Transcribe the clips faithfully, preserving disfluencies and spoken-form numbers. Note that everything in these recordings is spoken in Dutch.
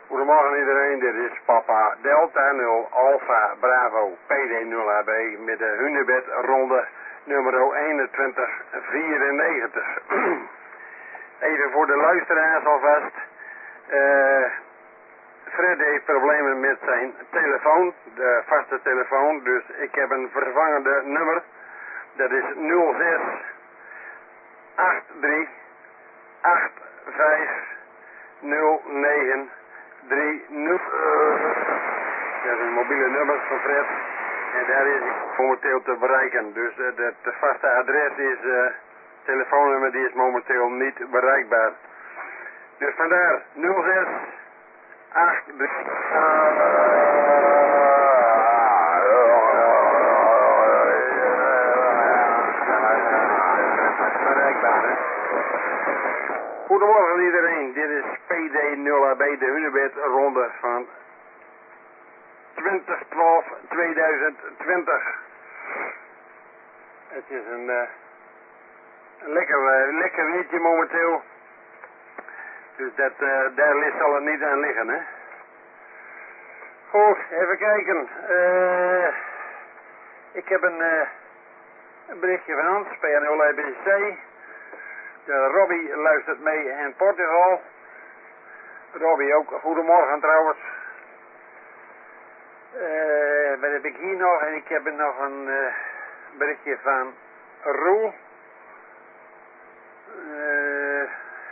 Goedemorgen iedereen, dit is Papa Delta nul Alpha Bravo P D nul A B met de Hunebed ronde nummer eenentwintig vierennegentig. Even voor de luisteraars alvast. Uh, Fred heeft problemen met zijn telefoon, de vaste telefoon, dus ik heb een vervangende nummer. Dat is nul zes acht drie acht vijf nul negen drie nul. Dat is een mobiele nummer van Fred. En daar is hij momenteel te bereiken. Dus uh, het vaste adres is, uh, telefoonnummer die is momenteel niet bereikbaar. Dus vandaar nul zes acht drie. Bereikbaar, hè? Goedemorgen iedereen, dit is P D nul A B, de Hunebed ronde van twintig twaalf tweeduizend twintig. Het is een, uh, een lekker, uh, lekker weertje momenteel. Dus dat, uh, daar zal het niet aan liggen, hè. Goed, even kijken. Uh, ik heb een, uh, een berichtje van Hans, P N nul A B C. De Robbie luistert mee in Portugal. Robbie ook, goedemorgen trouwens. Uh, wat heb ik hier nog? En ik heb er nog een uh, berichtje van Roel. Uh,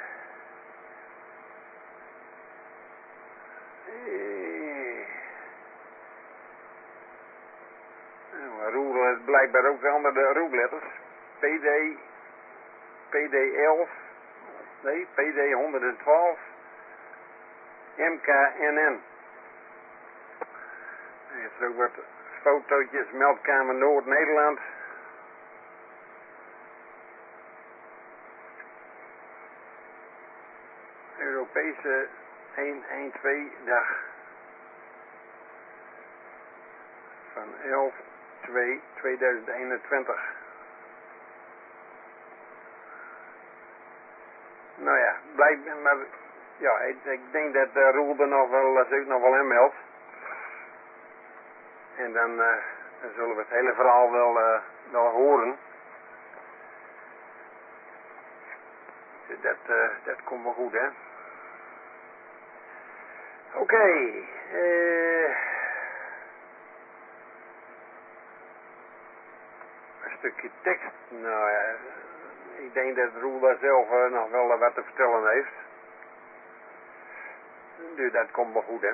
uh, Roel is blijkbaar ook onder de roepletters. P D, P D elf, nee, P D honderdtwaalf, M K N N. Er is ook wat fotootjes, Meldkamer Noord-Nederland. Europese honderdtwaalf dag. Van elf twee tweeduizend eenentwintig. Nou ja, blijkbaar, maar ja, ik, ik denk dat de Roel er nog wel, zich nog wel in meldt. En dan, uh, dan zullen we het hele verhaal wel, uh, wel horen. Dus dat, uh, dat komt wel goed, hè. Oké. Okay, uh, een stukje tekst. Nou ja, ik denk dat Roel daar zelf uh, nog wel uh, wat te vertellen heeft. Dus dat komt wel goed, hè.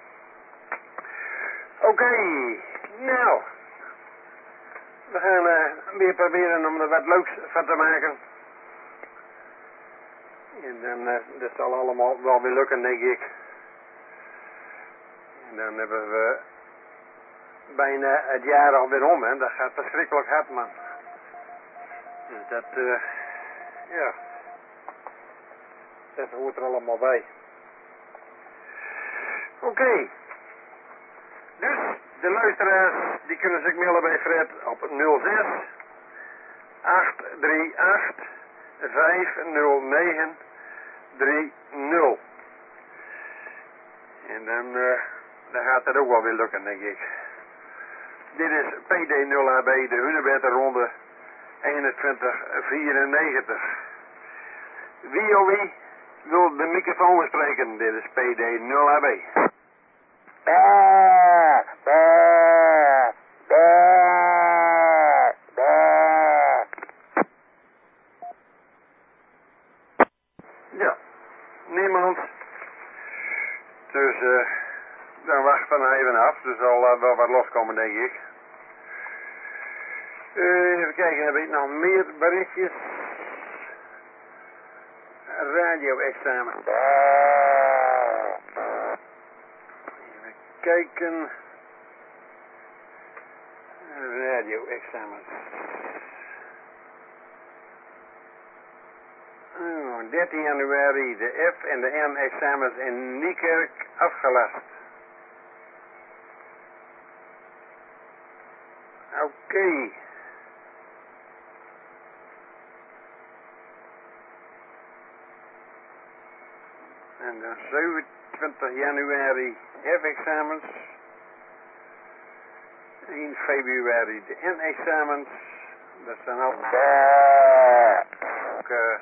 Oké, okay, nou, we gaan uh, weer proberen om er wat leuks van te maken. En dan, uh, dat zal allemaal wel weer lukken, denk ik. En dan hebben we bijna het jaar alweer om, hè. Dat gaat verschrikkelijk hard, man. Dus dat, uh, ja, dat hoort er allemaal bij. Oké. Okay. Dus, de luisteraars, die kunnen zich melden bij Fred op nul zes acht drie acht vijf nul negen drie nul. En dan, uh, dan gaat dat ook wel weer lukken, denk ik. Dit is P D nul A B, de Hunebed ronde eenentwintig vierennegentig. Wie of wie wil de microfoon bespreken? Dit is P D nul A B. Bah, bah, bah, bah. Ja, niemand. Dus uh, dan wachten we even af. Er zal uh, wel wat loskomen, denk ik. Uh, even kijken, heb ik nog meer berichtjes? Radio-examen. Even kijken. Radio-examen. Oh, dertien januari de F en de M-examens in Niekerk afgelast. Oké. Okay. En dan twintig januari F-examens. één februari de N-examens. Dat zijn ook, ook uh,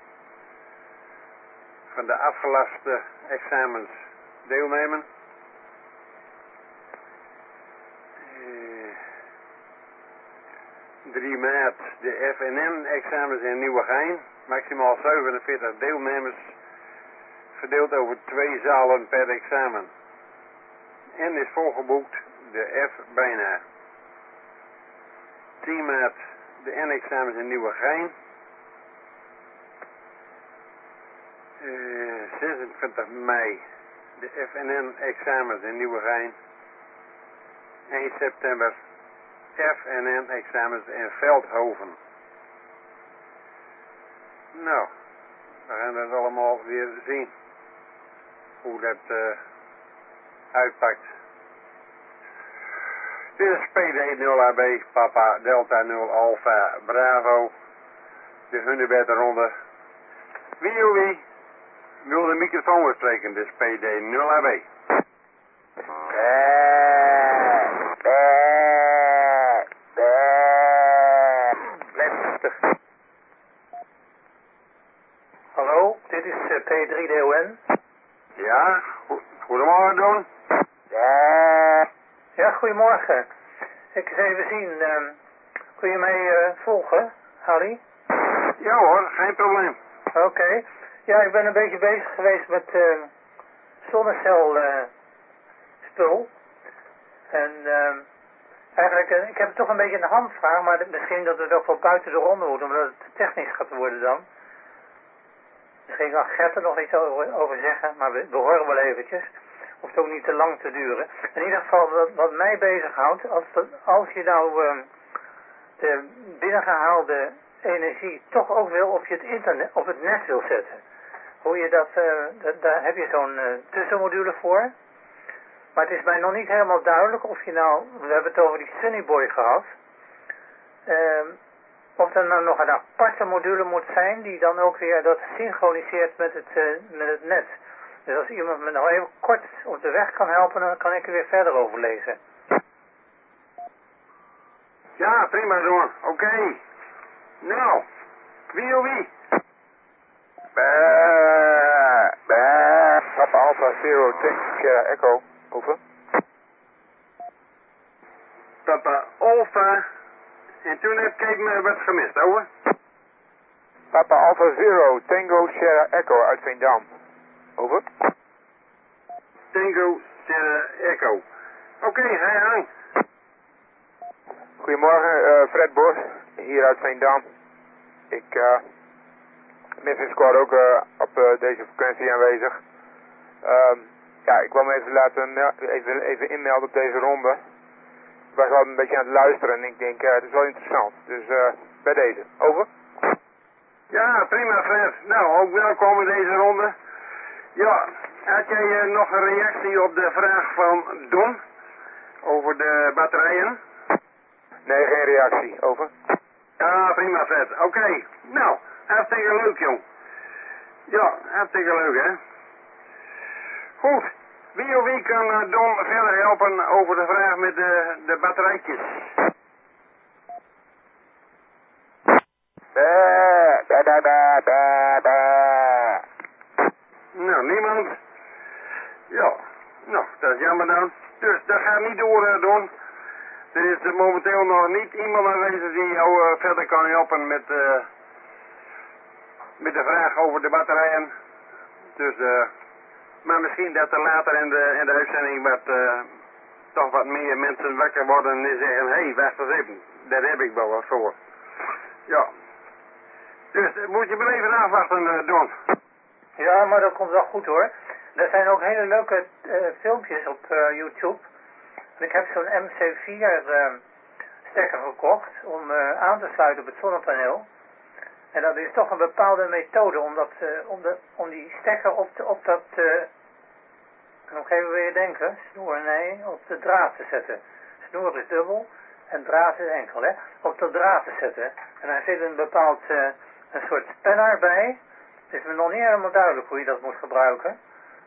van de afgelaste examens deelnemen. Uh, drie maart de F N N-examens in Nieuwegein. Maximaal zevenenveertig deelnemers. Verdeeld over twee zalen per examen. En is volgeboekt de F bijna. tien maart de N-examens in Nieuwegein. Uh, zesentwintig mei de F N N-examens in Nieuwegein. één september F N N-examens in Veldhoven. Nou, we gaan dat allemaal weer zien. Hoe dat uh, uitpakt. Dit is P D nul A B, Papa Delta nul Alpha Bravo. De Hunebed ronde. Wie of wie wil de microfoon bespreken? Dit is P D nul A B. Hallo, dit is uh, P drie D O N. Ja, go goedemorgen Don. Ja. Ja, goedemorgen. Ik eens even zien, uh, kun je mij uh, volgen, Harry? Ja hoor, geen probleem. Oké. Okay. Ja, ik ben een beetje bezig geweest met uh, zonnecel uh, spul. En uh, eigenlijk, uh, ik heb toch een beetje een handvraag, maar misschien dat we het ook wel buiten de ronde moeten, omdat het technisch gaat worden dan. Misschien kan Gert er nog iets over, over zeggen, maar we, we horen wel eventjes. Hoeft ook niet te lang te duren. In ieder geval, wat, wat mij bezighoudt, als, als je nou uh, de binnengehaalde energie toch ook wil op je het internet, op het net wil zetten. Hoe je dat, uh, dat daar heb je zo'n uh, tussenmodule voor. Maar het is mij nog niet helemaal duidelijk of je nou, we hebben het over die Sunnyboy gehad. Uh, of er nou nog een aparte module moet zijn die dan ook weer dat synchroniseert met het, uh, met het net. Dus als iemand me nou even kort op de weg kan helpen, dan kan ik er weer verder over lezen. Ja, prima Don. Oké. Okay. Nou, wie of wie? Bah, bah. Papa Alpha Zero Tango Sierra Echo. Over. Papa Alpha. En toen heb ik even wat gemist, over. Papa Alpha Zero Tango Sierra Echo uit Veendam. Over. Tango Sierra Echo. Oké, okay, ga je gang. Goedemorgen, uh, Fred Bos, hier uit Veendam. Ik uh, ben sinds kort ook uh, op uh, deze frequentie aanwezig. Um, ja, ik wil me even laten even, even inmelden op deze ronde. Ik was wel een beetje aan het luisteren en ik denk, uh, het is wel interessant. Dus uh, bij deze, over. Ja, prima Fred. Nou, ook welkom in deze ronde. Ja, had jij uh, nog een reactie op de vraag van Don over de batterijen? Nee, geen reactie. Over. Ja, prima Fred. Oké. Okay. Nou, hartstikke leuk jong. Ja, hartstikke leuk hè. Goed. Wie of wie kan uh, Don verder helpen over de vraag met de, de batterijtjes? Bah, bah, bah, bah, bah, bah. Nou, niemand. Ja, nou, dat is jammer dan. Dus dat gaat niet door, uh, Don. Er is uh, momenteel nog niet iemand aanwezig die jou uh, verder kan helpen met, uh, met de vraag over de batterijen. Dus, uh, maar misschien dat er later in de, in de uitzending wat, uh, toch wat meer mensen wakker worden en zeggen, hé, hey, wacht eens even, daar heb ik wel wat voor. Ja. Dus uh, moet je maar even afwachten, uh, Don. Ja, maar dat komt wel goed hoor. Er zijn ook hele leuke uh, filmpjes op uh, YouTube. En ik heb zo'n M C vier uh, stekker gekocht om uh, aan te sluiten op het zonnepaneel. En dat is toch een bepaalde methode om, dat, uh, om, de, om die stekker op, de, op dat, uh, nog even weer denken, snoer, nee, op de draad te zetten. Snoer is dubbel en draad is enkel, hè. Op de draad te zetten. En daar zit een bepaald, uh, een soort spanner bij. Het is me nog niet helemaal duidelijk hoe je dat moet gebruiken.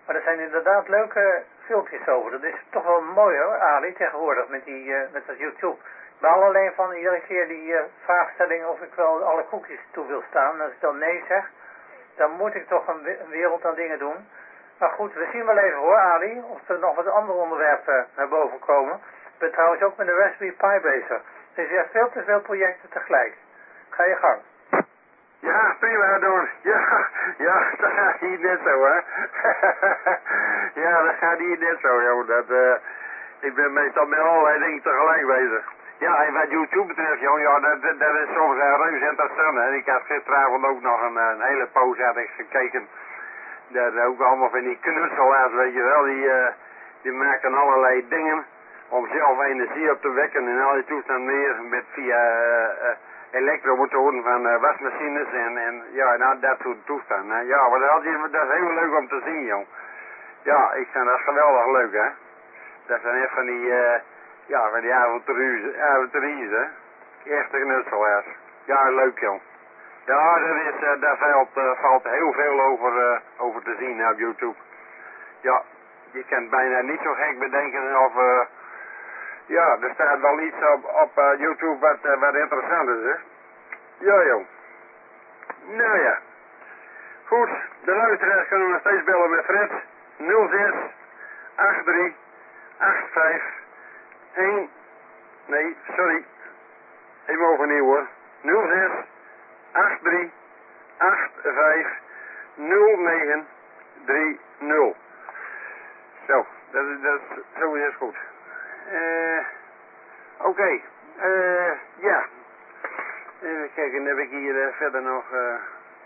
Maar er zijn inderdaad leuke filmpjes over. Dat is toch wel mooi hoor, Ali, tegenwoordig met, die, uh, met dat YouTube. Ik baal alleen van iedere keer die uh, vraagstelling of ik wel alle koekjes toe wil staan. Als ik dan nee zeg, dan moet ik toch een, een wereld aan dingen doen. Maar goed, we zien wel even hoor, Ali, of er nog wat andere onderwerpen naar boven komen. Ik ben trouwens ook met de Raspberry Pi bezig. Dus je hebt veel te veel projecten tegelijk. Ga je gang. Ja, prima doen. Ja, ja, dat gaat hier net zo, hè. Ja, dat gaat hier net zo, joh. Dat, uh, ik ben meestal met allerlei dingen tegelijk bezig. Ja, en wat YouTube betreft, joh, ja, dat, dat, dat is soms uh, reuze interessant, hè. Ik had gisteravond ook nog een, een hele poos had ik gekeken. Dat ook allemaal van die knutselaars, weet je wel, die, uh, die maken allerlei dingen om zelf energie op te wekken en al die toestand meer met via uh, uh, elektromotoren van uh, wasmachines en, en ja, nou, dat soort toestanden. Ja, maar dat, dat is heel leuk om te zien, joh. Ja, ik vind dat geweldig leuk, hè. Dat zijn echt van die, uh, ja, van die avonturiers, hè. Echte knutselaars. Ja, leuk, joh. Ja, dat is, uh, daar valt, uh, valt heel veel over, uh, over te zien op YouTube. Ja, je kan bijna niet zo gek bedenken of, uh, ja, er staat wel iets op, op uh, YouTube wat, uh, wat interessant is, hè. Ja, joh. Nou ja. Goed, de luisteraars kunnen nog steeds bellen met Fred. nul zes acht drie acht vijf een. Nee, sorry. Even overnieuw hoor. nul zes acht drie acht vijf nul negen drie nul. Zo, dat is, dat is, zo is het goed. Eh, Oké, okay. uh, ja. Even kijken, heb ik hier uh, verder nog, uh,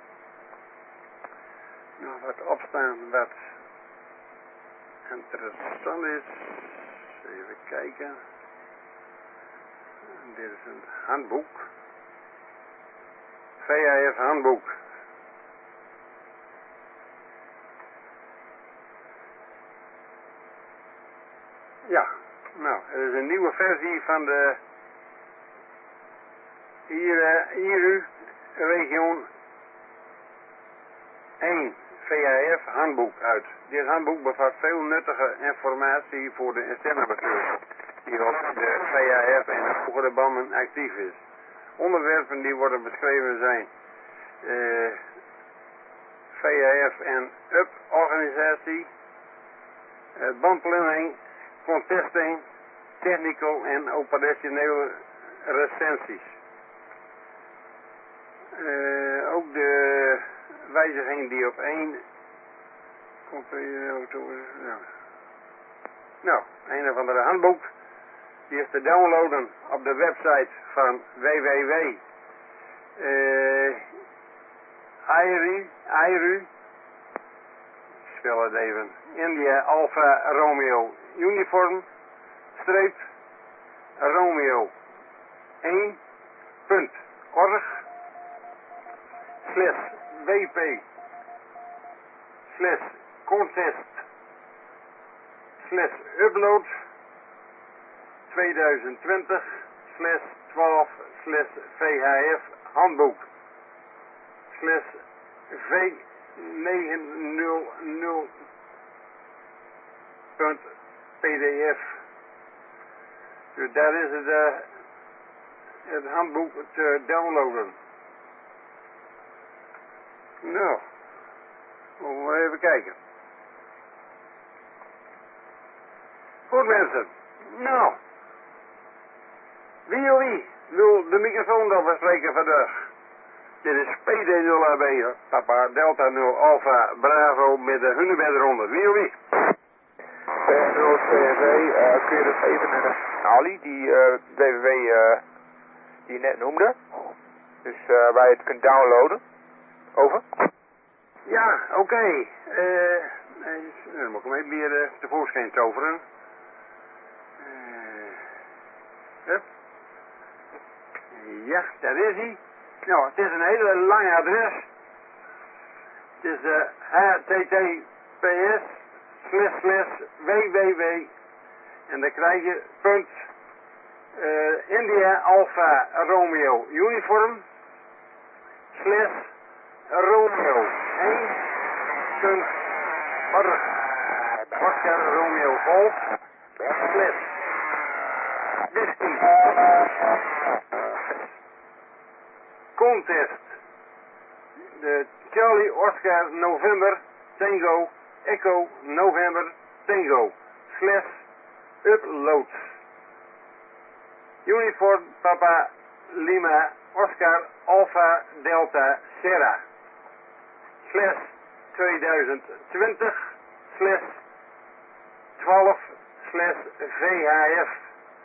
nog wat opstaan wat interessant is. Even kijken. Dit is een handboek. V H F handboek. Ja, nou, het is een nieuwe versie van de hier, uh, I R U Region één V H F handboek uit. Dit handboek bevat veel nuttige informatie voor de instellingbestuurder die op de V H F en de hogere banden actief is. Onderwerpen die worden beschreven zijn uh, V H F en U P organisatie, uh, bandplanning, contesting, technical en operationele recensies. Uh, ook de wijziging die op één komt. Nou, nou, een of andere handboek. Die is te downloaden op de website van w w w punt I R U. Ik spel het even. India Alpha Romeo Uniform streep Romeo één punt org slash wp slash contest slash upload tweeduizend twintig slash twaalf slash V H F handboek slash V negen nul nul punt P D F. Dus daar is het, uh, het handboek te downloaden. Nou, moeten we even kijken. Goed mensen, nou, wie of wie wil de microfoon dan verspreken vandaag? Dit is P D nul A B, Papa Delta nul Alpha Bravo met de Hunebed eronder. Wie of wie? P nul C V, uh, kun je dat even naar Ali, die uh, W W W uh, die je net noemde. Dus uh, waar je het kunt downloaden. Over. Ja, oké. Okay. Uh, nee, dan moet ik hem even weer uh, tevoorschijn toveren. Uh, hup. Ja, daar is hij. Nou, het is een hele lange adres. Het is de H T T P S slash slash www en dan krijg je punt uh, India Alpha Romeo Uniform slash Romeo één punt org. Oscar Romeo Golf, Split, Whisky, Contest, de Charlie Oscar November, Tango, Echo, November, Tango, slash, uploads, Uniform Papa Lima, Oscar, Alpha, Delta, Sierra, slash, tweeduizend twintig, slash, twaalf, slash, V H F.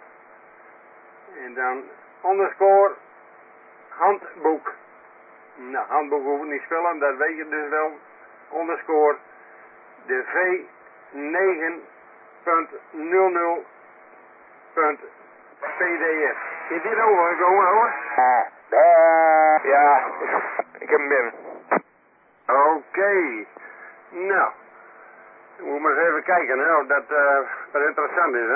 En dan underscore, handboek. Nou, handboek hoef ik niet spellen, dat weet je dus wel. Underscore, de V negen punt nul nul punt P D F. Is dit overgekomen, hoor? Uh, ja, ik heb hem binnen. Oké. Okay. Nou, we moeten maar eens even kijken, hè, of dat, uh, wat interessant is, hè.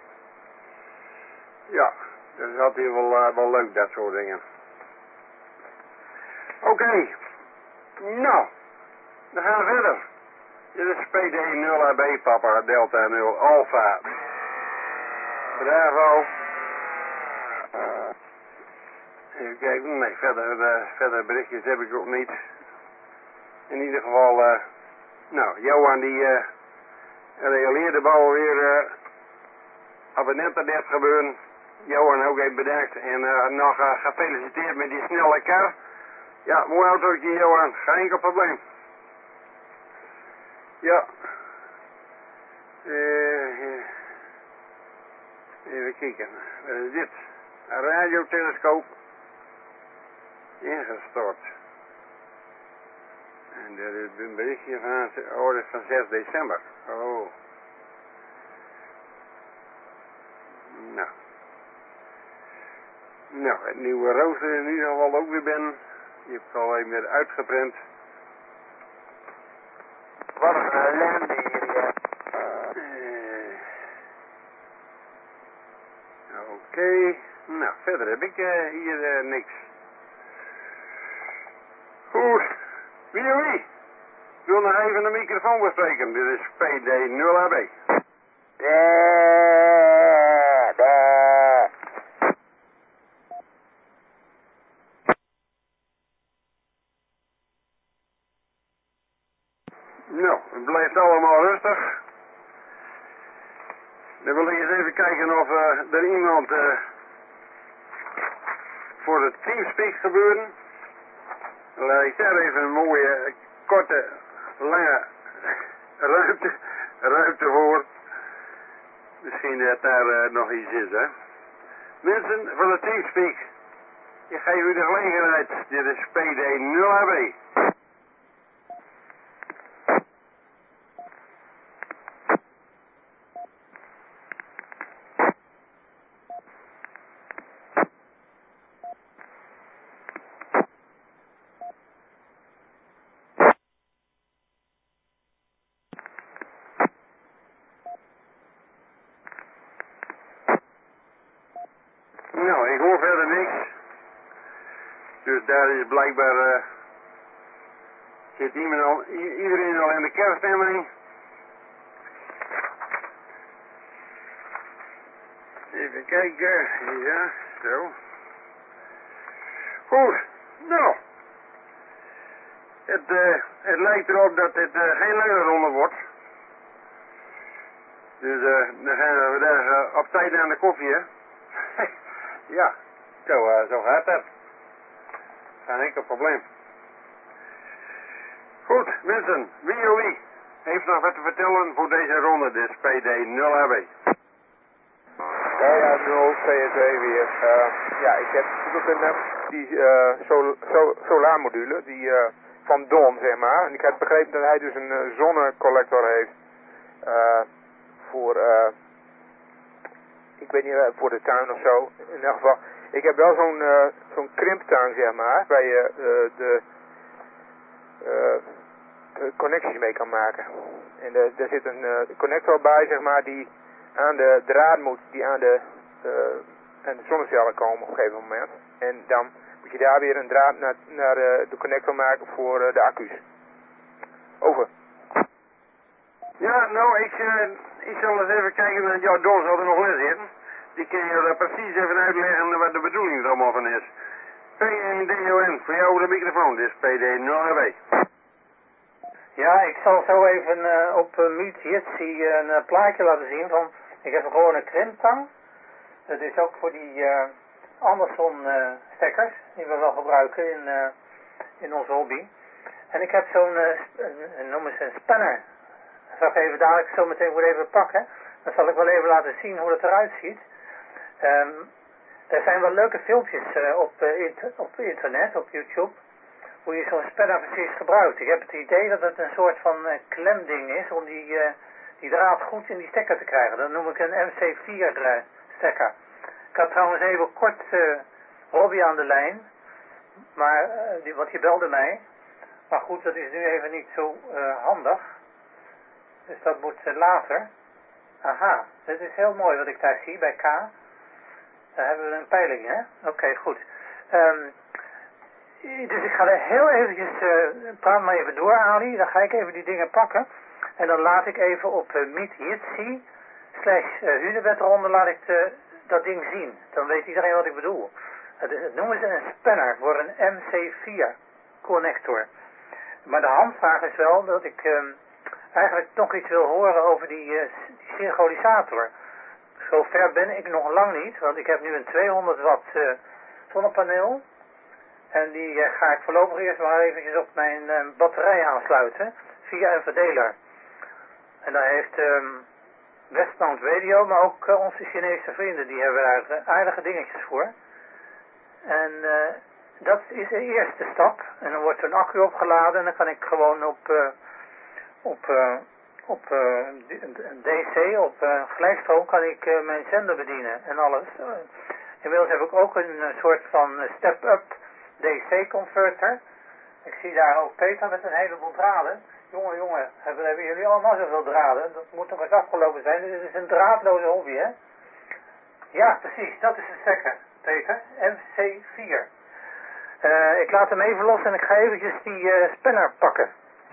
Ja, dat is altijd wel, uh, wel leuk, dat soort dingen. Oké. Okay. Nou, dan gaan we verder. Dit is P D nul A B, Papa, Delta nul, Alpha. Bravo. Even kijken, nee, verder, uh, verder berichtjes heb ik ook niet. In ieder geval, uh, nou, Johan die uh, realiseerde bouwen weer uh, op het internet gebeuren. Johan ook even bedankt en uh, nog uh, gefeliciteerd met die snelle kar. Ja, mooi autootje Johan, geen enkel probleem. Ja. Uh, even kijken, wat is dit? Een radiotelescoop ingestort. En er is een berichtje van, oh, dat is van zes december. Oh. Nou. Nou, het nieuwe rooster is in ieder geval ook weer binnen. Die heb ik al even weer uitgeprint. Wat een ellende hier, ja. Uh, Oké. Okay. Nou, verder heb ik uh, hier uh, niks. Goed. Wie of wie? Ik wil nog even de microfoon bespreken. Dit is P D nul A B. Da, da. Nou, het blijft allemaal rustig. Dan wil ik eens even kijken of uh, er iemand uh, voor het Teamspeak gebeuren. Dan laat ik daar even een mooie, korte, lange ruimte, ruimte voor. Misschien dat daar uh, nog iets is, hè. Mensen van het Teamspeak, ik geef u de gelegenheid. Dit is P D nul A B. Nou, ik hoor verder niks. Dus daar is blijkbaar, uh, zit iemand al, i iedereen al in de kerststemming. Even kijken, ja, zo. Goed, nou. Het, uh, het lijkt erop dat het uh, geen lange ronde wordt. Dus uh, dan gaan we daar uh, op tijd aan de koffie, hè. Ja, zo, uh, zo gaat dat. Geen enkel probleem. Goed, mensen, wie of wie heeft nog wat te vertellen voor deze ronde, dus P D nul A B. Ja, ja, nul C S W weer. Uh, ja, ik heb natuurlijk een, die uh, sol, sol, solarmodule, die uh, van Don, zeg maar. En ik heb begrepen dat hij dus een uh, zonnecollector heeft. Uh, voor, uh, ik weet niet, uh, voor de tuin of zo. In ieder geval, ik heb wel zo'n uh, zo'n krimptuin, zeg maar, waar je uh, de uh, connecties mee kan maken. En uh, daar zit een uh, connector bij, zeg maar, die aan de draad moet, die aan de, uh, aan de zonnecellen komen op een gegeven moment. En dan moet je daar weer een draad naar, naar uh, de connector maken voor uh, de accu's. Over. Ja, nou, ik, uh, ik zal eens even kijken, want jouw Don zal er nog les in. Die kan je er precies even uitleggen wat de bedoeling er allemaal van is. P één D O N, voor jou de microfoon, dit is P D nul H B. Ja, ik zal zo even uh, op uh, Mute Jitsi een uh, plaatje laten zien van, ik heb gewoon een krimptang. Dat is ook voor die uh, Amazon uh, stekkers, die we wel gebruiken in, uh, in onze hobby. En ik heb zo'n, uh, noem eens een spanner. Dat zal ik even dadelijk zo meteen goed even pakken. Dan zal ik wel even laten zien hoe het eruit ziet. Um, er zijn wel leuke filmpjes uh, op, uh, inter op internet, op YouTube, hoe je zo'n spanner precies gebruikt. Ik heb het idee dat het een soort van uh, klemding is om die, uh, die draad goed in die stekker te krijgen. Dat noem ik een M C vier uh, stekker. Ik had trouwens even kort uh, Robbie aan de lijn, maar, uh, die, want die belde mij. Maar goed, dat is nu even niet zo uh, handig. Dus dat moet uh, later. Aha, dit is heel mooi wat ik daar zie bij K. Daar hebben we een peiling, hè? Oké, okay, goed. Um, dus ik ga er heel eventjes, uh, praat maar even door, Ali. Dan ga ik even die dingen pakken. En dan laat ik even op uh, Meet Jitsi slash uh, Hunebedronde laat ik de, dat ding zien. Dan weet iedereen wat ik bedoel. Het, is, het noemen ze een spanner voor een M C vier connector. Maar de handvraag is wel dat ik um, eigenlijk nog iets wil horen over die, uh, die synchronisator. Zover ben ik nog lang niet, want ik heb nu een tweehonderd watt uh, zonnepaneel. En die uh, ga ik voorlopig eerst maar eventjes op mijn uh, batterij aansluiten, via een verdeler. En daar heeft um, Westbound Radio, maar ook uh, onze Chinese vrienden, die hebben daar uh, aardige dingetjes voor. En uh, dat is de eerste stap. En dan wordt zo'n accu opgeladen en dan kan ik gewoon op, uh, op, uh, op uh, D C, op uh, gelijkstroom, kan ik uh, mijn zender bedienen en alles. Uh, inmiddels heb ik ook een uh, soort van step-up D C converter. Ik zie daar ook Peter met een heleboel draden. Jongen, jongen, hebben, hebben jullie allemaal zoveel draden? Dat moet nog eens afgelopen zijn. Dit is een draadloze hobby, hè? Ja, precies, dat is de stekker, Peter. M C vier. Uh, ik laat hem even los en ik ga eventjes die uh, spanner pakken.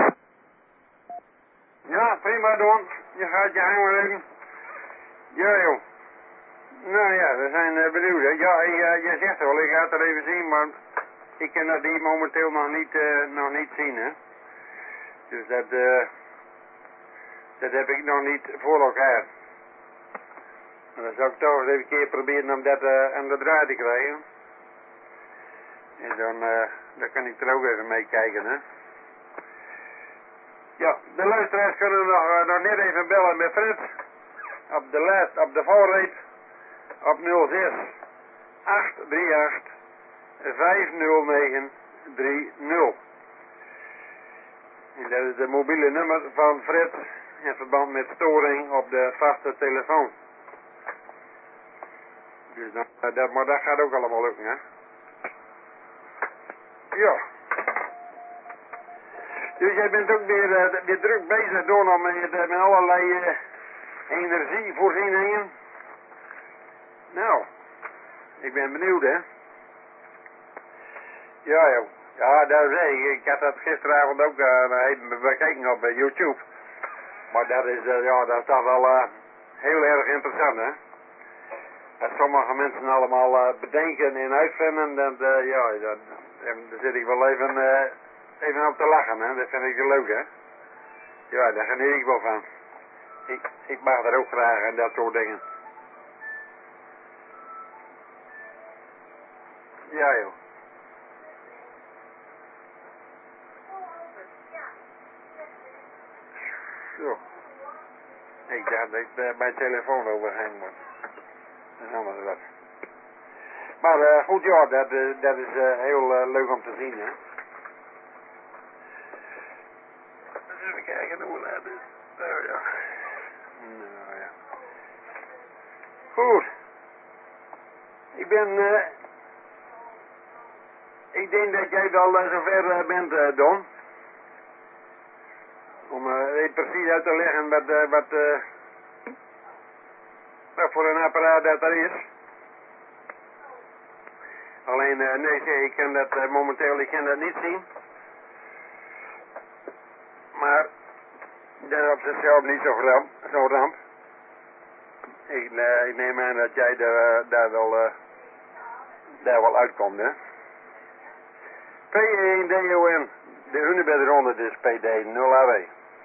Ja, prima Don. Je gaat je hangen even. Ja joh. Nou ja, we zijn uh, benieuwd. Hè. Ja, uh, jij zegt wel, ik ga het er even zien, maar ik kan dat hier momenteel nog niet, uh, nog niet zien, hè. Dus dat, uh, dat heb ik nog niet voor elkaar. Maar dan zou ik toch eens even een keer proberen om dat uh, aan de draai te krijgen. En dan, uh, dan kan ik er ook even mee kijken, hè. Ja, de luisteraars kunnen nog, uh, nog net even bellen met Fred. Op de laat, op de voorreep. Op nul zes acht drie acht vijf nul negen drie nul. En dat is de mobiele nummer van Fred in verband met storing op de vaste telefoon. Dus dan, dat, maar dat gaat ook allemaal lukken, hè. Ja. Dus jij bent ook weer, uh, weer druk bezig door nog met, met allerlei uh, energievoorzieningen. Nou, ik ben benieuwd, hè. Ja, joh. Ja, dat zei ik. Ik had dat gisteravond ook uh, even bekeken op uh, YouTube. Maar dat is, uh, ja, dat is toch wel uh, heel erg interessant, hè. Dat sommige mensen allemaal uh, bedenken en uitvinden, dat, uh, ja, dat, daar zit ik wel even, uh, even op te lachen, hè. Dat vind ik leuk, hè. Ja, daar geniet ik wel van. Ik, ik mag er ook graag en dat soort dingen. Ja, joh. Zo. Ik dacht dat ik uh, mijn telefoon overheen moet. Dat is allemaal wat. Maar uh, goed, ja, dat, uh, dat is uh, heel uh, leuk om te zien, hè. Even kijken hoe laat het is. Oh ja. Nou ja. Goed. Ik ben, uh, ik denk dat jij wel uh, zover uh, bent, uh, Don. Om uh, precies uit te leggen wat, uh, wat, uh, wat voor een apparaat dat er is. Alleen, uh, nee, ik kan dat uh, momenteel, ik kan dat niet zien. Maar dat is op zichzelf niet zo'n ramp. Zo ramp. Ik, uh, ik neem aan dat jij daar, daar, wel, uh, daar wel uitkomt, hè. P één D O N, de Hunebedronde, dus P D nul A W.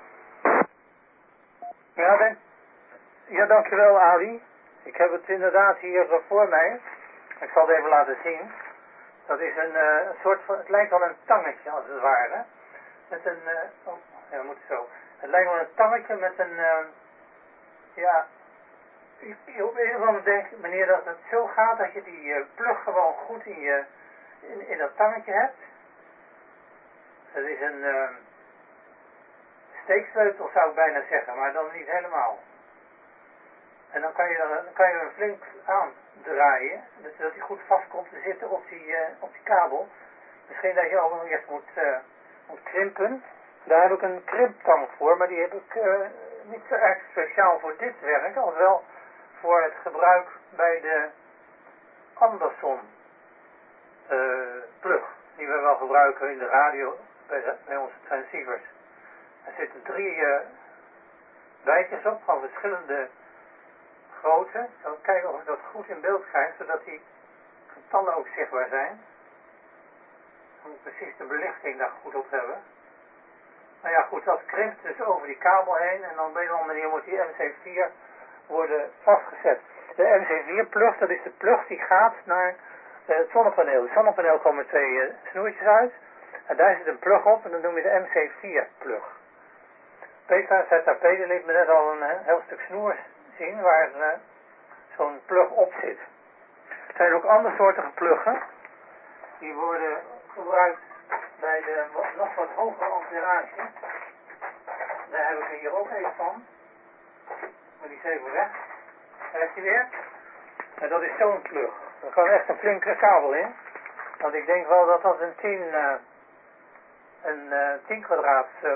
Ja, denk, ja, dankjewel Ali. Ik heb het inderdaad hier voor mij. Ik zal het even laten zien. Dat is een, uh, een soort van, het lijkt wel een tangetje als het ware. Met een, uh, oh, ja, we moeten zo. Het lijkt wel een tangetje met een, uh, ja, op een of andere manier dat het zo gaat dat je die uh, plug gewoon goed in, je, in, in dat tangetje hebt. Het is een uh, steeksleutel zou ik bijna zeggen, maar dan niet helemaal. En dan kan je, dan kan je hem flink aandraaien, zodat hij goed vast komt te zitten op die, uh, op die kabel. Misschien dat je ook nog eerst moet, uh, moet krimpen. Daar heb ik een krimptang voor, maar die heb ik uh, niet zo erg speciaal voor dit werk, als wel voor het gebruik bij de Anderson uh, plug, die we wel gebruiken in de radio, bij, de, bij onze transceivers. Er zitten drie uh, bijtjes op van verschillende grootte. Ik zal kijken of ik dat goed in beeld krijg, zodat die getallen ook zichtbaar zijn. Dan moet precies de belichting daar goed op hebben. Nou ja goed, dat krimpt dus over die kabel heen en dan op een of andere manier moet die M C vier worden vastgezet. De M C vier plug, dat is de plug die gaat naar uh, het zonnepaneel. Het zonnepaneel komen twee uh, snoertjes uit en daar zit een plug op en dan doen we de M C vier plug. Petra Z H P die liet me net al een uh, heel stuk snoer zien waar uh, zo'n plug op zit. Er zijn ook andere soorten pluggen. Die worden gebruikt bij de nog wat hogere ampèrage. Daar heb ik er hier ook een van. Maar die is even weg. Daar heb je weer. En dat is zo'n plug. Er kan echt een flinke kabel in. Want ik denk wel dat dat een tien, uh, een uh, tien kwadraat uh,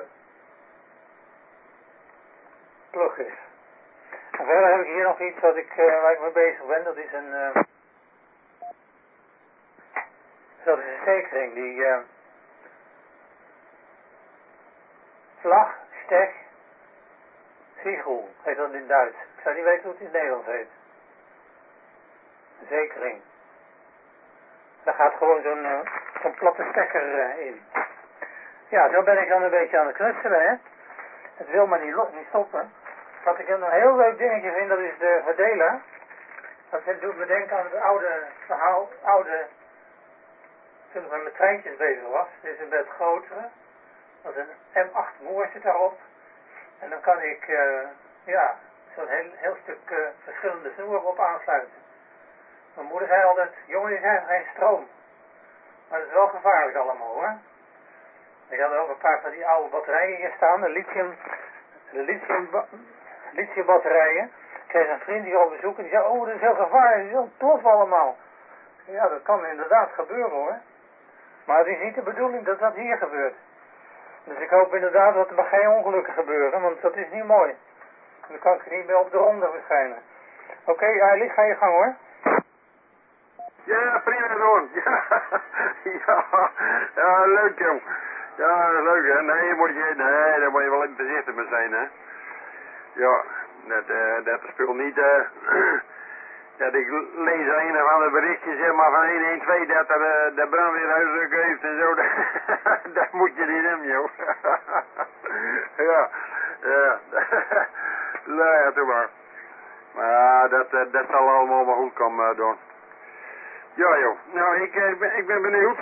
plug is. En verder heb ik hier nog iets wat ik, uh, waar ik mee bezig ben. Dat is een, uh, dat is een zekering die uh, vlag, stek, siegel heet dat in Duits. Ik zou niet weten hoe het in het Nederlands heet. Een zekering. Daar gaat gewoon zo'n uh, zo'n platte stekker uh, in. Ja, zo ben ik dan een beetje aan het knutselen, hè. Het wil maar niet, niet stoppen. Wat ik een heel leuk dingetje vind, dat is de verdeler. Dat doet me denken aan het oude verhaal, oude, toen ik met mijn treintjes bezig was. Dit is een bed grotere. Dat is een M acht boor zit daarop. En dan kan ik, uh, ja, zo'n heel, heel stuk uh, verschillende snoeren op aansluiten. Mijn moeder zei altijd, jongen, die heeft geen stroom. Maar dat is wel gevaarlijk allemaal, hoor. Ik had ook een paar van die oude batterijen hier staan, de lithium, de lithium, lithium batterijen. Ik kreeg een vriend hier op bezoek en die zei, oh, dat is heel gevaarlijk, dat is heel plof allemaal. Ja, dat kan inderdaad gebeuren, hoor. Maar het is niet de bedoeling dat dat hier gebeurt. Dus ik hoop inderdaad dat er maar geen ongelukken gebeuren, want dat is niet mooi. Dan kan ik niet meer op de ronde verschijnen. Oké, okay, Ali, ga je gang, hoor. Ja, prima doen. Ja, ja, ja, leuk jong. Ja, leuk hè. Nee, moet je, nee, daar moet je wel in voorzichtig mee zijn hè. Ja, dat, uh, dat speelt niet, uh, dat ik lees een of ander berichtje zeg maar van honderdtwaalf dat er uh, de brandweer uitdruk heeft en zo. Dat moet je niet hebben joh. Ja, ja. Nou ja, doe maar. Maar dat, uh, dat zal allemaal wel goed komen uh, doen. Ja joh, nou ik, ik, ben, ik ben benieuwd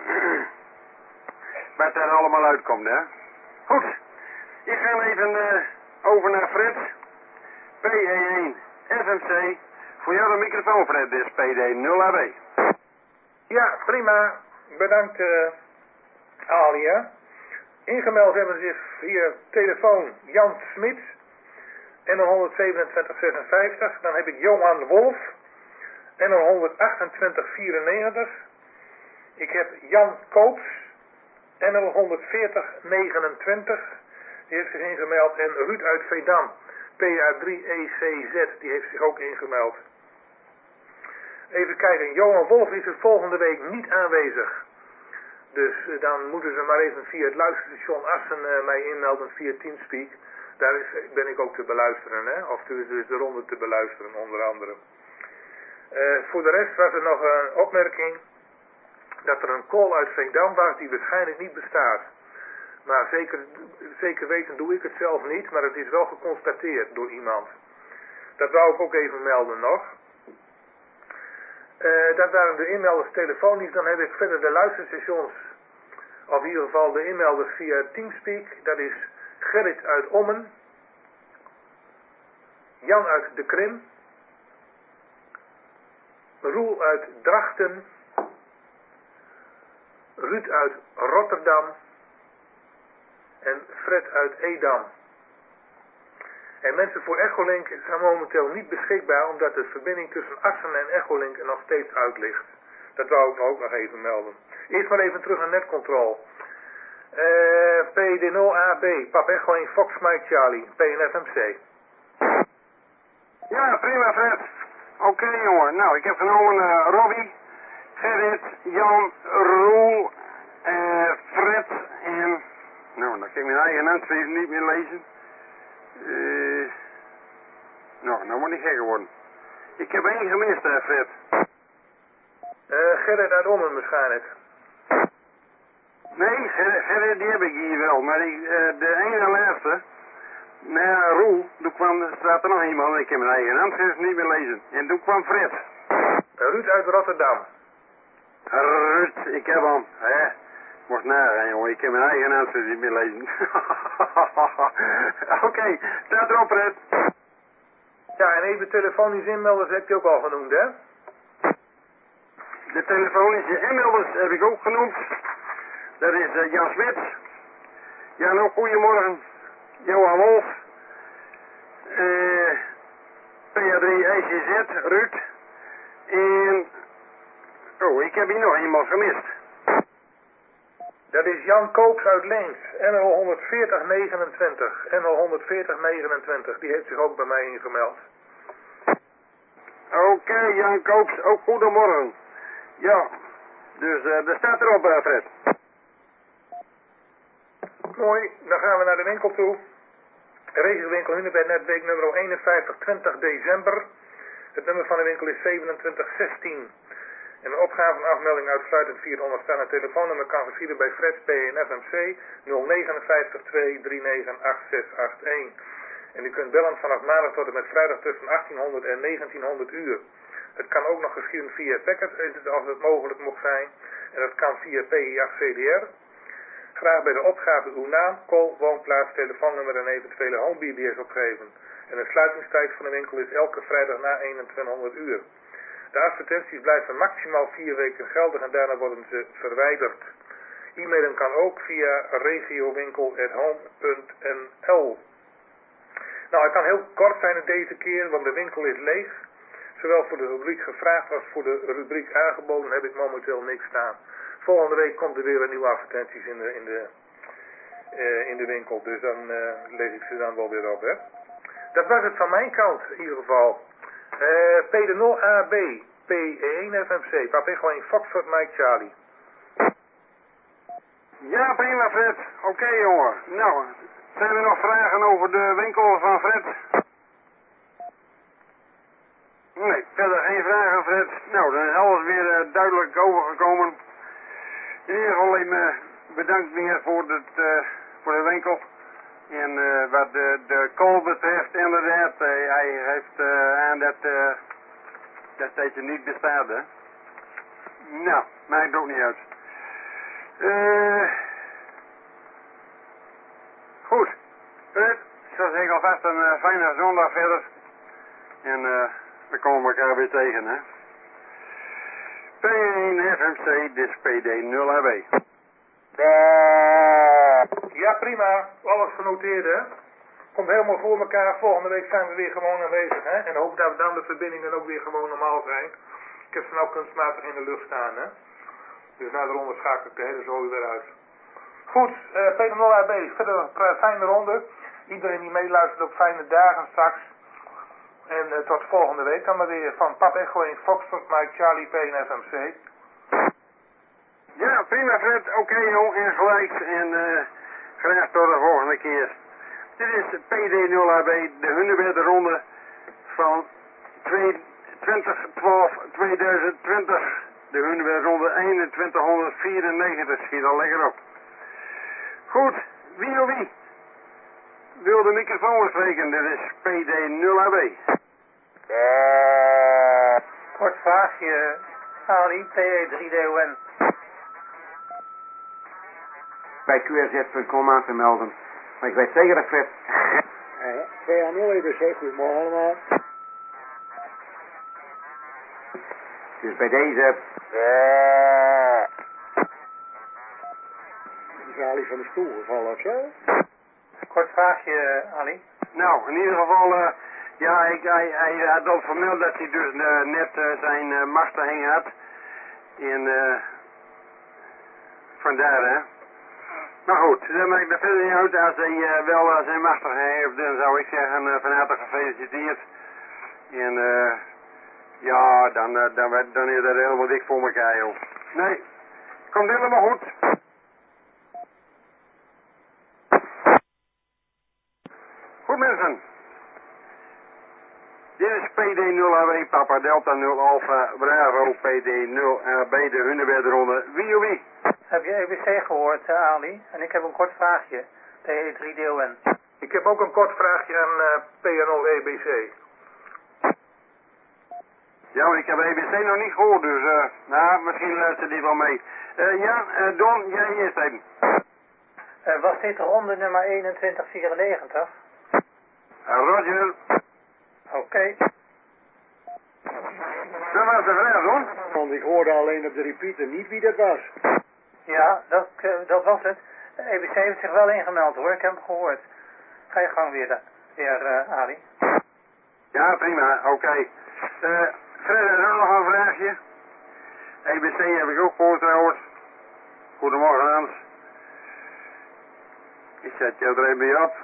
wat er allemaal uitkomt hè. Goed, ik ga even uh, over naar Fred, P E één F M C, voor jou de microfoon Fred, dus P D nul A W. Ja, prima, bedankt uh, Alia. Ingemeld hebben zich via telefoon Jan Smit en dan honderdzevenentwintig zesenvijftig, dan heb ik Johan Wolf en dan honderdachtentwintig vierennegentig. Ik heb Jan Koops en dan honderdveertig negenentwintig. Die heeft zich ingemeld. En Ruud uit Veendam, P A drie E C Z, die heeft zich ook ingemeld. Even kijken, Johan Wolf is er volgende week niet aanwezig. Dus uh, dan moeten ze maar even via het luisterstation Assen uh, mij inmelden via Teamspeak. Daar is, ben ik ook te beluisteren, hè? Of dus, dus de ronde te beluisteren, onder andere. Uh, voor de rest was er nog een opmerking dat er een call uit Veendam was die waarschijnlijk niet bestaat. Maar zeker, zeker weten doe ik het zelf niet, maar het is wel geconstateerd door iemand. Dat wou ik ook even melden nog. Uh, dat waren de inmelders telefonisch. Dan heb ik verder de luisterstations, of in ieder geval de inmelders via Teamspeak. Dat is Gerrit uit Ommen, Jan uit de Krim, Roel uit Drachten, Ruud uit Rotterdam en Fred uit Edam. En mensen voor Echolink zijn momenteel niet beschikbaar omdat de verbinding tussen Assen en Echolink er nog steeds uit ligt. Dat wou ik ook nog even melden. Eerst maar even terug naar netcontrol. Uh, P D nul A B, Pap Echo één Fox Mike Charlie, P N F M C. Ja, prima Fred. Oké okay, jongen, nou ik heb genomen uh, Robbie, Gerrit, Jan, Roel, uh, Fred en... Nou, dan kan ik mijn eigen naam niet meer lezen. Uh, nou, nou moet ik gek worden. Ik heb één gemist, hè, Fred. Uh, Gerrit uit Ommen waarschijnlijk. Nee, Gerrit, Gerrit die heb ik hier wel, maar die, uh, de ene laatste, na Roel, toen kwam, er staat er nog iemand, ik heb mijn eigen handschrift niet meer lezen. En toen kwam Fred. Uh, Ruud uit Rotterdam. Ruud, ik heb hem, hè. Mocht nagaan, jongen, ik heb mijn eigen handschrift niet meer lezen. Oké, okay, staat erop, Fred. Ja, en even telefonisch inmelders heb je ook al genoemd, hè? De telefonische inmelders heb ik ook genoemd. Dat is uh, Jan Smits. Jan ook, goedemorgen. Johan Wolf. Uh, P A drie I C Z, Ruud. En... Oh, ik heb hier nog iemand gemist. Dat is Jan Koops uit Leens, N L honderdveertig negenentwintig. N L honderdveertig negenentwintig, die heeft zich ook bij mij ingemeld. Oké, okay, Jan Koops, ook goedemorgen. Ja, dus uh, dat staat erop, uh, Fred. Mooi, dan gaan we naar de winkel toe. Regelwinkel Hunebed Netweek nummer eenenvijftig twintig december. Het nummer van de winkel is zevenentwintig zestien. En een opgave en afmelding uitsluitend via het onderstaande telefoonnummer kan geschieden bij Fred P N F M C nul negen vijf twee drie negen acht zes acht een. En u kunt bellen vanaf maandag tot en met vrijdag tussen achttienhonderd en negentienhonderd uur. Het kan ook nog geschieden via Packet, als het mogelijk mocht zijn. En dat kan via P I acht C D R. Graag bij de opgave uw naam, call, woonplaats, telefoonnummer en eventuele home B B S opgeven. En de sluitingstijd van de winkel is elke vrijdag na eenentwintighonderd uur. De advertenties blijven maximaal vier weken geldig en daarna worden ze verwijderd. E-mailen kan ook via regiowinkel at home punt n l. Nou, het kan heel kort zijn deze keer, want de winkel is leeg. Zowel voor de rubriek gevraagd als voor de rubriek aangeboden heb ik momenteel niks staan. Volgende week komt er weer een nieuwe advertenties in de, in de, uh, in de winkel, dus dan uh, lees ik ze dan wel weer op, hè. Dat was het van mijn kant, in ieder geval. Uh, P D nul A B, P één F M C, Pap Echo één Foxtrot Mike Charlie. Ja, prima Fred. Oké okay, jongen. Nou, zijn er nog vragen over de winkel van Fred? Nee, verder geen vragen Fred. Nou, dan is alles weer uh, duidelijk overgekomen. In ieder geval even bedankt weer voor, het, uh, voor de winkel. En uh, wat de, de call betreft, inderdaad, uh, hij heeft uh, aan dat, uh, dat deze niet bestaat, hè. Nou, maakt ook niet uit. Uh, goed, Fred, ik zou zeggen alvast een uh, fijne zondag verder. En uh, we komen elkaar weer tegen, hè. P één F M C, dus P D nul A B. Ja, prima. Alles genoteerd, hè. Komt helemaal voor elkaar. Volgende week zijn we weer gewoon aanwezig, hè. En hoop dat dan de verbindingen ook weer gewoon normaal zijn. Ik heb ze nou kunstmatig in de lucht staan, hè. Dus na de ronde schakel ik de hele zooi weer uit. Goed, uh, P nul A B. Verder een fijne ronde. Iedereen die meeluistert ook fijne dagen straks. En uh, tot volgende week dan maar weer van Pap Echo één Foxtrot Mike Charlie P N F M C. Ja, prima Fred. Oké okay, joh, en gelijk. En uh, graag tot de volgende keer. Dit is P D nul A B, de Hunebed ronde van twintig twaalf tweeduizend twintig. De Hunebed ronde eenentwintighonderdvierennegentig. Schiet al lekker op. Goed, wie of wie wil de microfoon spreken? Dit is P D nul A B. Uh, Kort vraagje, Ali, P E drie D O N. Bij Q R Z punt com aan te melden. Maar ik weet zeker dat Fred... P A nul E B C, goedemorgen allemaal. Dus bij deze... uh, Is Ali van de stoel gevallen of zo? Kort vraagje, Ali. Nou, in ieder geval, uh, ja, ik, hij, hij had al vermeld dat hij dus uh, net uh, zijn uh, machtheng had. En uh, vandaar, hè. Maar goed, dat maakt er verder niet uit. Als hij uh, wel uh, zijn machtheng heeft, dan zou ik zeggen uh, van harte gefeliciteerd. En uh, ja, dan, uh, dan, dan is dat helemaal dik voor elkaar, joh. Nee, komt helemaal goed. Goed mensen. Dit is P D nul A W, Papa Delta nul Alpha Bravo, P D nul A B, de Hunebedronde. Wie of wie? Heb je E B C gehoord, uh, Ali? En ik heb een kort vraagje, P E drie D O N. Ik heb ook een kort vraagje aan uh, P N O E B C. Ja, maar ik heb E B C nog niet gehoord, dus uh, nou, misschien luistert die wel mee. Uh, ja, uh, Don, jij eerst even. Uh, was dit ronde nummer eenentwintig vierennegentig? Uh, Roger. Oké. Okay. Dat was de vraag, hoor. Want ik hoorde alleen op de repeater niet wie dat was. Ja, dat, uh, dat was het. De E B C heeft zich wel ingemeld hoor, ik heb hem gehoord. Ga je gang weer, weer uh, Ali. Ja, prima, oké. Okay. Uh, Fred, er is ook nog een vraagje. E B C heb ik ook gehoord trouwens. Goedemorgen Hans. Ik zet jou er even op.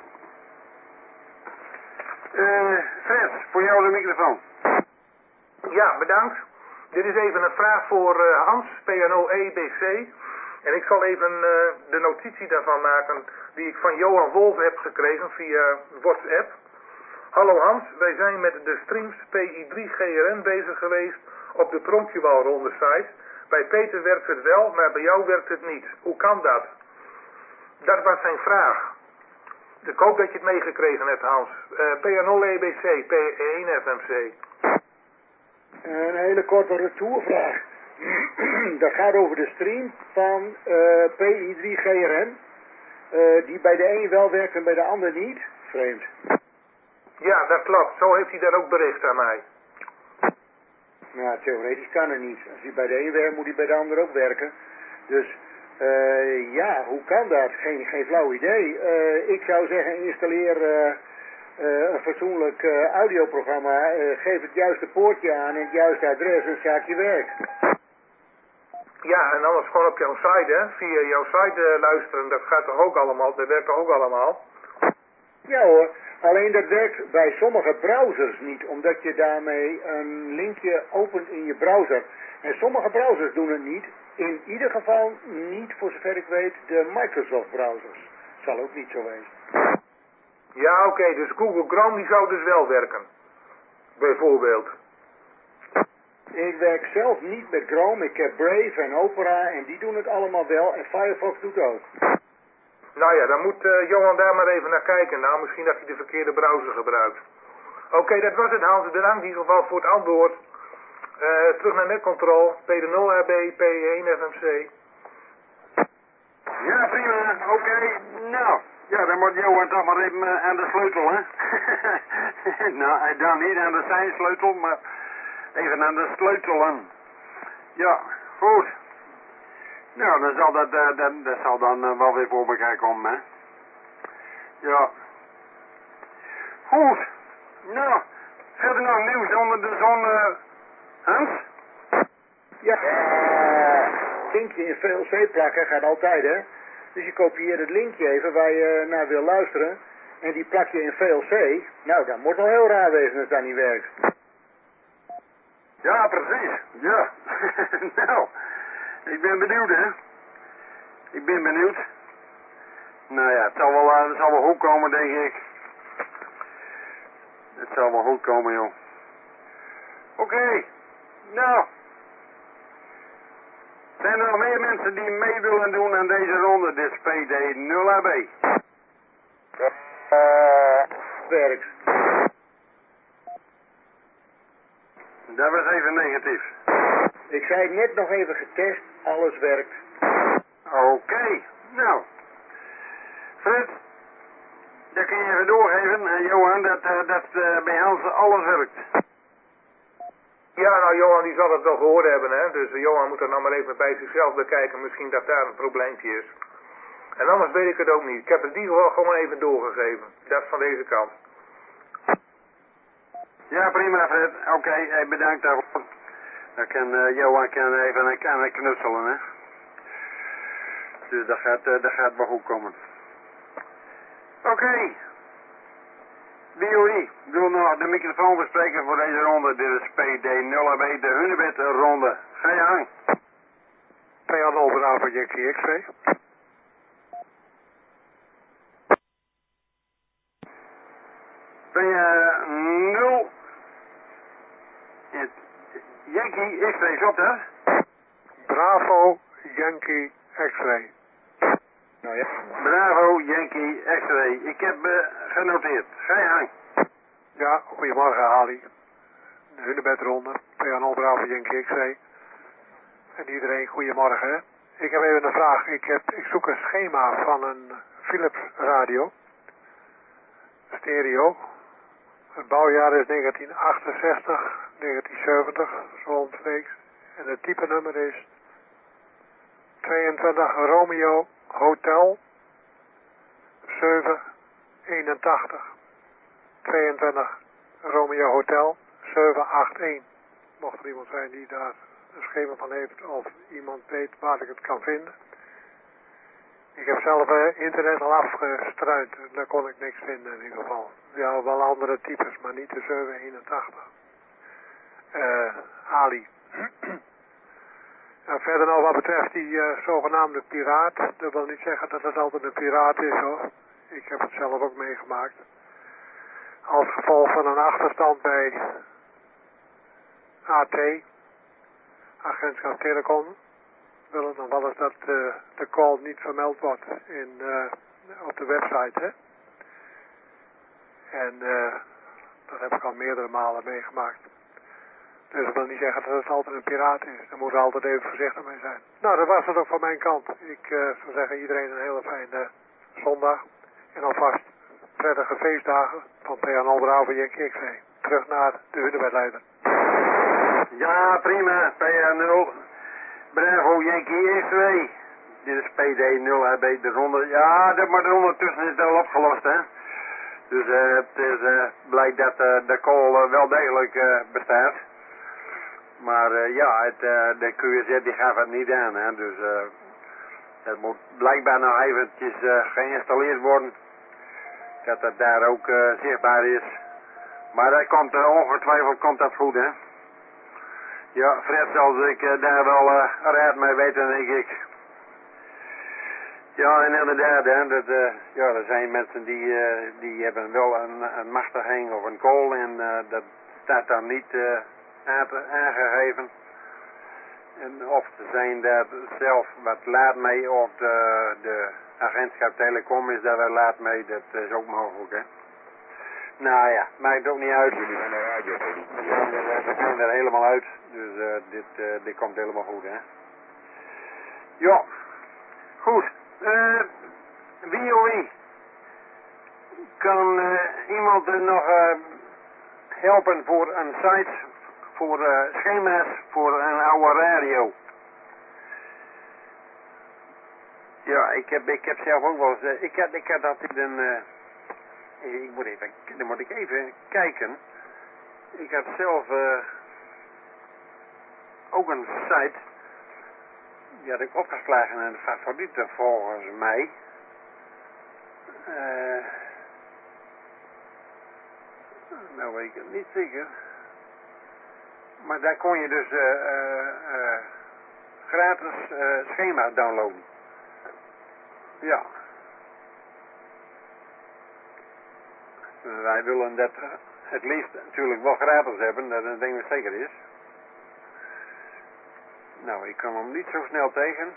Uh, Fred, voor jou de microfoon. Ja, bedankt. Dit is even een vraag voor uh, Hans, P N O E B C. En ik zal even uh, de notitie daarvan maken die ik van Johan Wolf heb gekregen via WhatsApp. Hallo Hans, wij zijn met de streams P I drie G R N bezig geweest op de Pronkjewalronde site. Bij Peter werkt het wel, maar bij jou werkt het niet. Hoe kan dat? Dat was zijn vraag. Ik hoop dat je het meegekregen hebt, Hans. Uh, P N O E B C, P één F M C. Een hele korte retourvraag. Dat gaat over de stream van uh, P I drie G R N. Uh, die bij de een wel werkt en bij de ander niet. Vreemd. Ja, dat klopt. Zo heeft hij dat ook bericht aan mij. Nou, theoretisch kan het niet. Als hij bij de een werkt, moet hij bij de ander ook werken. Dus, uh, ja, hoe kan dat? Geen, geen flauw idee. Uh, ik zou zeggen, installeer uh, uh, een fatsoenlijk uh, audioprogramma. Uh, geef het juiste poortje aan en het juiste adres en zaakje werkt. Ja, en anders gewoon op jouw site, hè. Via jouw site uh, luisteren. Dat gaat toch ook allemaal? Dat werkt toch ook allemaal? Ja hoor. Alleen dat werkt bij sommige browsers niet, omdat je daarmee een linkje opent in je browser. En sommige browsers doen het niet. In ieder geval niet, voor zover ik weet, de Microsoft browsers. Zal ook niet zo wezen. Ja, oké, okay, dus Google Chrome die zou dus wel werken. Bijvoorbeeld. Ik werk zelf niet met Chrome. Ik heb Brave en Opera en die doen het allemaal wel. En Firefox doet ook. Nou ja, dan moet uh, Johan daar maar even naar kijken. Nou, misschien dat hij de verkeerde browser gebruikt. Oké, okay, dat was het, Hans. Bedankt in ieder geval voor het antwoord. Uh, terug naar netcontrol. P D nul R B, P één F M C. Ja, prima. Oké. Okay. Nou, ja, dan moet Johan toch maar even uh, aan de sleutel, hè. Nou, dan niet aan de zijsleutel, maar even aan de sleutelen. Ja, goed. Nou, dan zal dat, uh, dat, dat zal dan uh, wel weer voor elkaar komen, hè. Ja. Goed. Nou, verder nog nieuws onder de zon, uh, Hans? Ja, uh, linkje in V L C plakken gaat altijd, hè. Dus je kopieert het linkje even waar je naar wil luisteren. En die plak je in V L C. Nou, dat moet wel heel raar wezen als dat niet werkt. Ja, precies. Ja. Nou, ik ben benieuwd, hè. Ik ben benieuwd. Nou ja, het zal wel, uh, het zal wel goed komen, denk ik. Het zal wel goed komen, joh. Oké, okay. Nou. Zijn er nog meer mensen die mee willen doen aan deze ronde? Dit is P D nul A B. Uh, Werkt. Dat was even negatief. Ik zei het net nog even getest, alles werkt. Oké, okay. Nou. Fred, dat kun je even doorgeven. En Johan, dat, uh, dat uh, bij Hans alles werkt. Ja, nou Johan die zal het wel gehoord hebben, hè. Dus uh, Johan moet er nou maar even bij zichzelf bekijken. Misschien dat daar een probleempje is. En anders weet ik het ook niet. Ik heb het in ieder geval gewoon even doorgegeven. Dat is van deze kant. Ja, prima Fred. Oké, okay, hey, bedankt daarvoor. Dan kan uh, Johan kan even aan het knutselen, hè. Dus dat gaat, uh, dat gaat wel goed komen. Oké. Okay. B O I, ik wil nog de microfoon bespreken voor deze ronde. Dit is P D nul A B, de Hunebed ronde. Ga je gang. P J Albera voor Yankee X-ray. Ben je nul? Yankee X-ray, klopt hè? Bravo Yankee X-ray. Nou ja. Bravo Yankee X-ray. Ik heb uh, genoteerd. Ga je gang. Ja, goedemorgen Ali. De Hunebedronde. P J Albera voor Yankee X-ray. En iedereen goedemorgen. Hè? Ik heb even een vraag. Ik, heb, ik zoek een schema van een Philips radio. Stereo. Het bouwjaar is negentien achtenzestig, negentien zeventig, zo omstreeks. En het type nummer is tweeëntwintig Romeo Hotel zeven eenentachtig. tweeëntwintig Romeo Hotel zeven acht een. Mocht er iemand zijn die daar een schema van heeft of iemand weet waar ik het kan vinden. Ik heb zelf uh, internet al afgestruind en daar kon ik niks vinden in ieder geval. Ja, wel andere types, maar niet de zeven eenentachtig. Uh, Ali. En verder nou wat betreft die uh, zogenaamde piraat. Dat wil niet zeggen dat het altijd een piraat is hoor. Ik heb het zelf ook meegemaakt. Als gevolg van een achterstand bij A T, Agentschap Telecom, wil het nog wel eens dat uh, de call niet vermeld wordt in, uh, op de website. Hè? En uh, dat heb ik al meerdere malen meegemaakt. Dus dat wil niet zeggen dat het altijd een piraat is. Daar moeten we altijd even voorzichtig mee zijn. Nou, dat was het ook van mijn kant. Ik uh, zou zeggen iedereen een hele fijne zondag. En alvast prettige feestdagen van P J Albera voor Yankee X-ray. Terug naar de Hunebedleider. Ja, prima. P J nul. Bravo Yankee X-ray. Dit is P D nul A B, de ronde. Ja, dat, maar de ondertussen is het al opgelost, hè. Dus uh, het is uh, blijkt dat uh, de call uh, wel degelijk uh, bestaat. Maar uh, ja, het, uh, de Q Z die gaf het niet aan, hè. Dus uh, het moet blijkbaar nog eventjes uh, geïnstalleerd worden. Dat dat daar ook uh, zichtbaar is. Maar dat komt uh, ongetwijfeld komt dat goed, hè. Ja, Fred zal ik uh, daar wel uh, raad mee weten, denk ik. Ja, en inderdaad, hè, dat, uh, ja, er zijn mensen die, uh, die hebben wel een, een machtiging of een call en uh, dat staat dan niet uh, aangegeven. En of ze zijn daar zelf wat laat mee of de, de agentschap Telecom is daar wel laat mee, dat is ook mogelijk, hè. Nou ja, maakt ook niet uit. Jullie zijn er uit, we zijn er helemaal uit, dus uh, dit, uh, dit komt helemaal goed, hè. Ja, goed. Uh, B O I. Kan uh, iemand uh, nog uh, helpen voor een site, voor uh, schema's, voor een oude radio? Ja, ik heb, ik heb zelf ook wel eens, uh, ik, had, ik had altijd een, uh, ik moet even, dan moet ik even kijken. Ik had zelf uh, ook een site, die had ik opgeslagen in de favorieten volgens mij. Uh, nou weet ik het niet zeker. Maar daar kon je dus uh, uh, uh, gratis uh, schema's downloaden. Ja. Wij willen dat het liefst natuurlijk wel gratis hebben, dat het ding zeker is. Nou, ik kan hem niet zo snel tegen.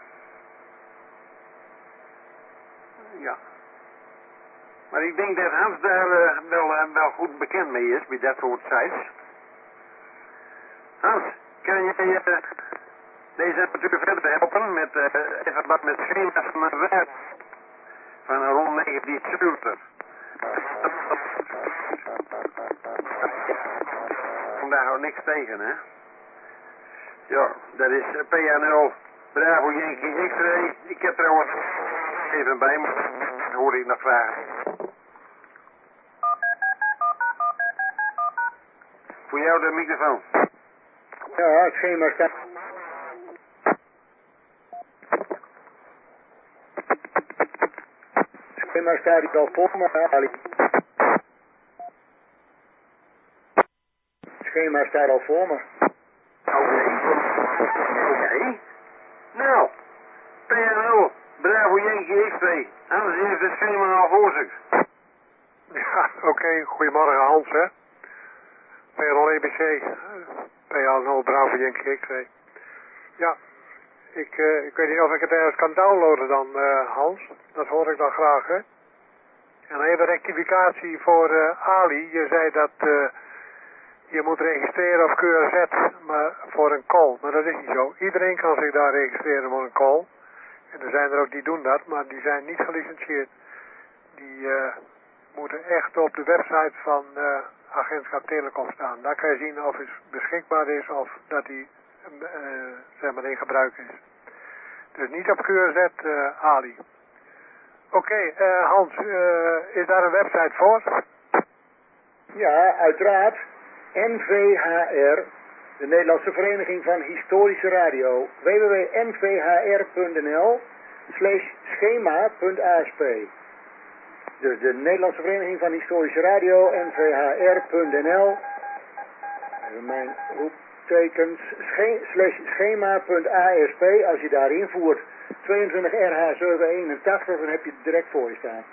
Ja. Maar ik denk dat Hans daar uh, wel, uh, wel goed bekend mee is, bij dat soort sites. Hans, kan je uh, deze natuurlijk verder helpen met, uh, even wat met schema's van een raad van rond negentien zeventig. Vandaag ook niks tegen, hè? Ja, dat is P N L Bravo Yankee X-ray. Ik heb trouwens even bij me, dat hoorde ik nog vragen. Voor jou de microfoon. Ja, het schema staat... Het schema staat hier al voor me, Ali. Het schema staat al voor me. Oké. Okay. Oké. Nou, P N L Bravo Yankee X-ray. Anders heeft het schema al voor zich. Ja, oké. Okay. Goedemorgen Hans, hè. P N L E B C. P N L Bravo Yankee X-ray. Ja, ik, uh, ik weet niet of ik het ergens kan downloaden dan, uh, Hans. Dat hoor ik dan graag, hè. En even rectificatie voor uh, Ali. Je zei dat uh, je moet registreren op Q R Z maar voor een call. Maar dat is niet zo. Iedereen kan zich daar registreren voor een call. En er zijn er ook die doen dat, maar die zijn niet gelicentieerd. Die uh, moeten echt op de website van uh, Agentschap Telecom staan. Daar kan je zien of het beschikbaar is of dat die uh, zeg maar in gebruik is. Dus niet op Q R Z, uh, Ali. Oké, okay, uh, Hans, uh, is daar een website voor? Ja, uiteraard. N V H R, de Nederlandse Vereniging van Historische Radio. w w w punt n v h r punt n l slash schema punt a s p. Dus de Nederlandse Vereniging van Historische Radio, n v h r punt n l. Even mijn roeptekens, slash schema punt a s p. Als je daar invoert tweeëntwintig R H zevenhonderdeenentachtig, dan heb je het direct voor je staan.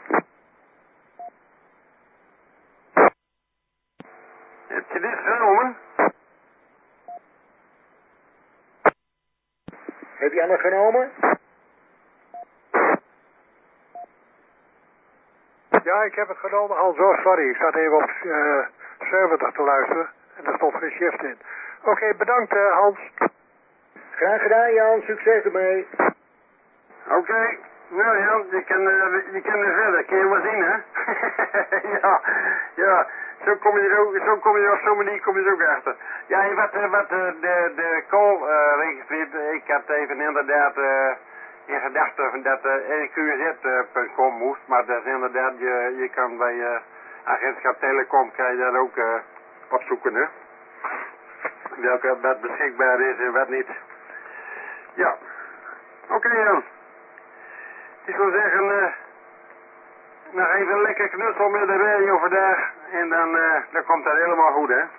Heb je dit genomen? Heb je allemaal genomen? Ja, ik heb het genomen, Hans. Oh, sorry, ik zat even op uh, zeventig te luisteren en daar stond geen shift in. Oké, okay, bedankt uh, Hans. Graag gedaan Jan, succes ermee. Oké, okay. Nou Jan, je kan, uh, je kan er verder, kun je maar zien hè? ja, ja, zo kom je er ook, zo kom je er op zo'n manier kom je er ook achter. Ja, en wat, uh, wat uh, de, de call uh, registreert, ik had even inderdaad uh, in gedachten dat uh, Q R Z punt com moest, maar dat is inderdaad, je, je kan bij uh, Agentschap Telecom, kan je daar ook uh, opzoeken hè? Welke wat beschikbaar is en wat niet. Ja, oké okay, Jan. Ik zou zeggen, uh, nog even lekker knutsel met de radio vandaag en dan, uh, dan komt dat helemaal goed hè.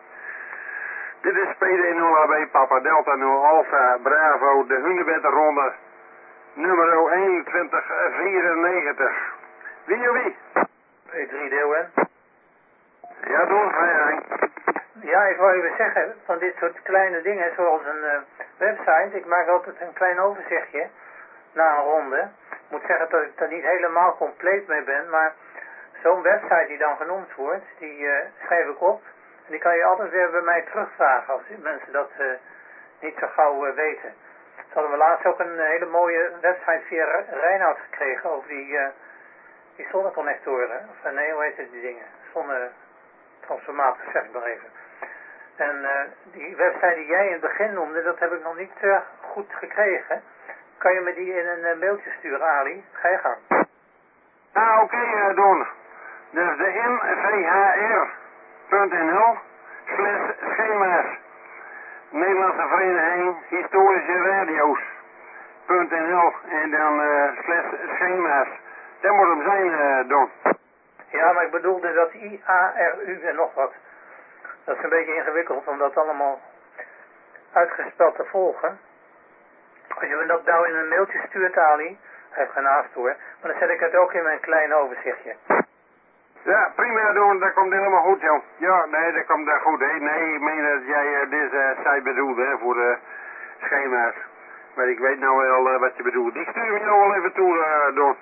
Dit is P D nul A B Papa Delta nul Alpha Bravo, de Hunebedronde nummer eenentwintig vierennegentig. Wie of wie? P drie Deeuwen. Ja, doorvragen. Ja, ik wou even zeggen, van dit soort kleine dingen, zoals een uh, website, ik maak altijd een klein overzichtje na een ronde. Ik moet zeggen dat ik er niet helemaal compleet mee ben, maar zo'n website die dan genoemd wordt, die uh, schrijf ik op. En die kan je altijd weer bij mij terugvragen als mensen dat uh, niet zo gauw uh, weten. Ze hadden we laatst ook een hele mooie website via Reinoud gekregen over die, uh, die zonneconnectoren. Of nee, hoe heet het die dingen? Zonnetransformators, zeg ik maar even. En uh, die website die jij in het begin noemde, dat heb ik nog niet uh, goed gekregen. Kan je me die in een uh, mailtje sturen, Ali? Ga je gang. Ah, oké, okay, uh, Don. Dus de N V H R punt N L slash schema's. Nederlandse Vereniging Historische Radio's punt N L en dan uh, slash schema's. Dat moet hem zijn, uh, Don. Ja, maar ik bedoelde dat I A R U en nog wat. Dat is een beetje ingewikkeld om dat allemaal uitgespeld te volgen. Als je me dat nou in een mailtje stuurt, Ali, hij heeft geen haast hoor, maar dan zet ik het ook in mijn klein overzichtje. Ja, prima doen, dat komt helemaal goed, joh. Ja, nee, dat komt daar goed, hè. Nee, ik meen dat jij uh, deze site bedoelt, hè, voor de schema's. Maar ik weet nou wel uh, wat je bedoelt. Ik stuur je nou wel even toe, uh, Don.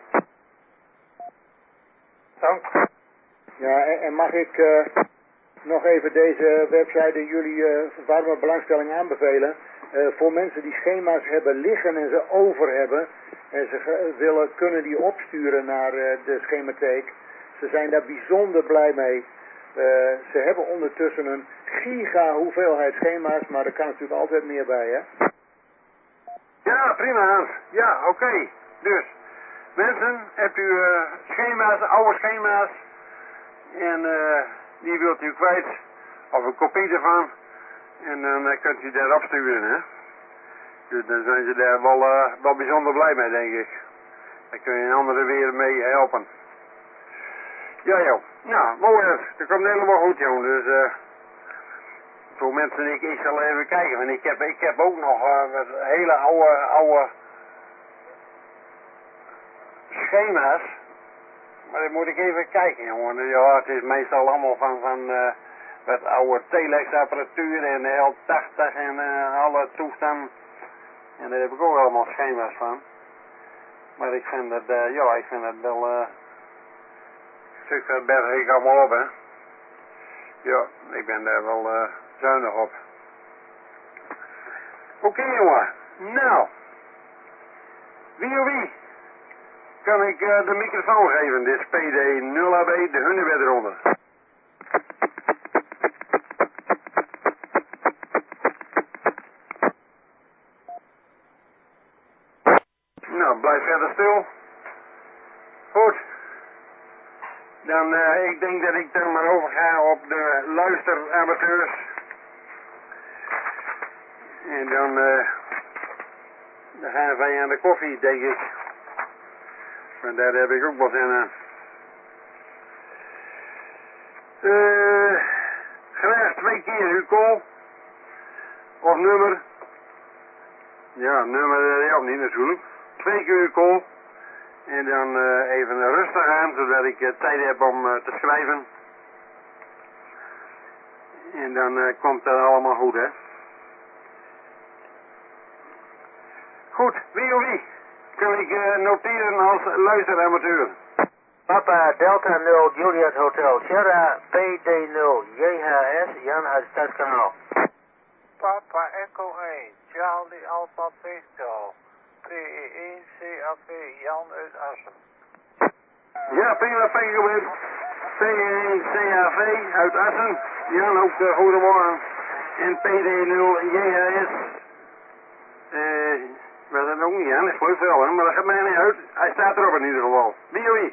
Dank. Ja, en, en mag ik uh, nog even deze website jullie uh, warme belangstelling aanbevelen? Uh, voor mensen die schema's hebben liggen en ze over hebben en ze willen, kunnen die opsturen naar uh, de schematheek. Ze zijn daar bijzonder blij mee. Uh, ze hebben ondertussen een giga hoeveelheid schema's, maar er kan natuurlijk altijd meer bij, hè? Ja, prima, Hans. Ja, oké. Okay. Dus, mensen, hebt u uh, schema's, oude schema's, en uh, die wilt u kwijt, of een kopie ervan, en dan uh, kunt u daarop sturen, hè? Dus dan zijn ze daar wel, uh, wel bijzonder blij mee, denk ik. Dan kun je een andere weer mee helpen. Ja, joh. Nou, mooi, dat komt helemaal goed, joh. Dus, uh, voor mensen, ik, ik zal even kijken, want ik heb, ik heb ook nog uh, wat hele oude, oude schema's. Maar dan moet ik even kijken, jongen. Ja, het is meestal allemaal van, van uh, wat oude telexapparatuur en de L tachtig en uh, alle toestanden. En daar heb ik ook allemaal schema's van. Maar ik vind dat, uh, ja, ik vind dat wel, uh, stuk dat berg ik allemaal op, hè. Ja, ik ben daar wel uh, zuinig op. Oké, okay, jongen. Nou. Wie of wie? Kan ik uh, de microfoon geven? Dit is P D nul A B, de Hunebed eronder. Nou, blijf verder stil. Goed. Dan, uh, ik denk dat ik dan maar overga op de luisteramateurs. En dan, uh, dan gaan wij aan de koffie, denk ik. Maar daar heb ik ook wel zin aan. Uh, graag twee keer uw call. Of nummer. Ja, nummer uh, ja, niet natuurlijk. Twee keer uw call. En dan uh, even rustig aan, zodat ik uh, tijd heb om uh, te schrijven. En dan uh, komt dat allemaal goed, hè. Goed, wie of wie? Kan ik uh, noteren als luisteramateur? Papa Delta nul Juliet Hotel Sierra P D nul J H S Jan uit Stadskanaal. Papa Echo één Charlie Alpha Pesto P E één C A P Jan uit Assen. Ja, prima, P E één C A V uit Assen. Jan, ook uh, goedemorgen. En P D nul J H S. Eh... Maar dat ook niet aan, dat geloof wel, hè? Maar dat gaat mij niet uit. Hij staat erop in ieder geval. Wie of wie?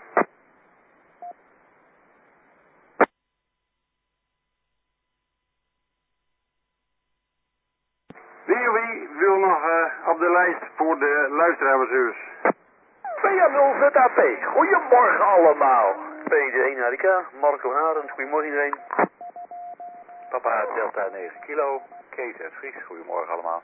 Wie of wie wil nog uh, op de lijst voor de luisteramateurs? P M nul Z A P, goedemorgen allemaal. P D één H D K, Marco Arend, goedemorgen iedereen. Papa Delta negen kilo, Kees uit Fries, goedemorgen allemaal.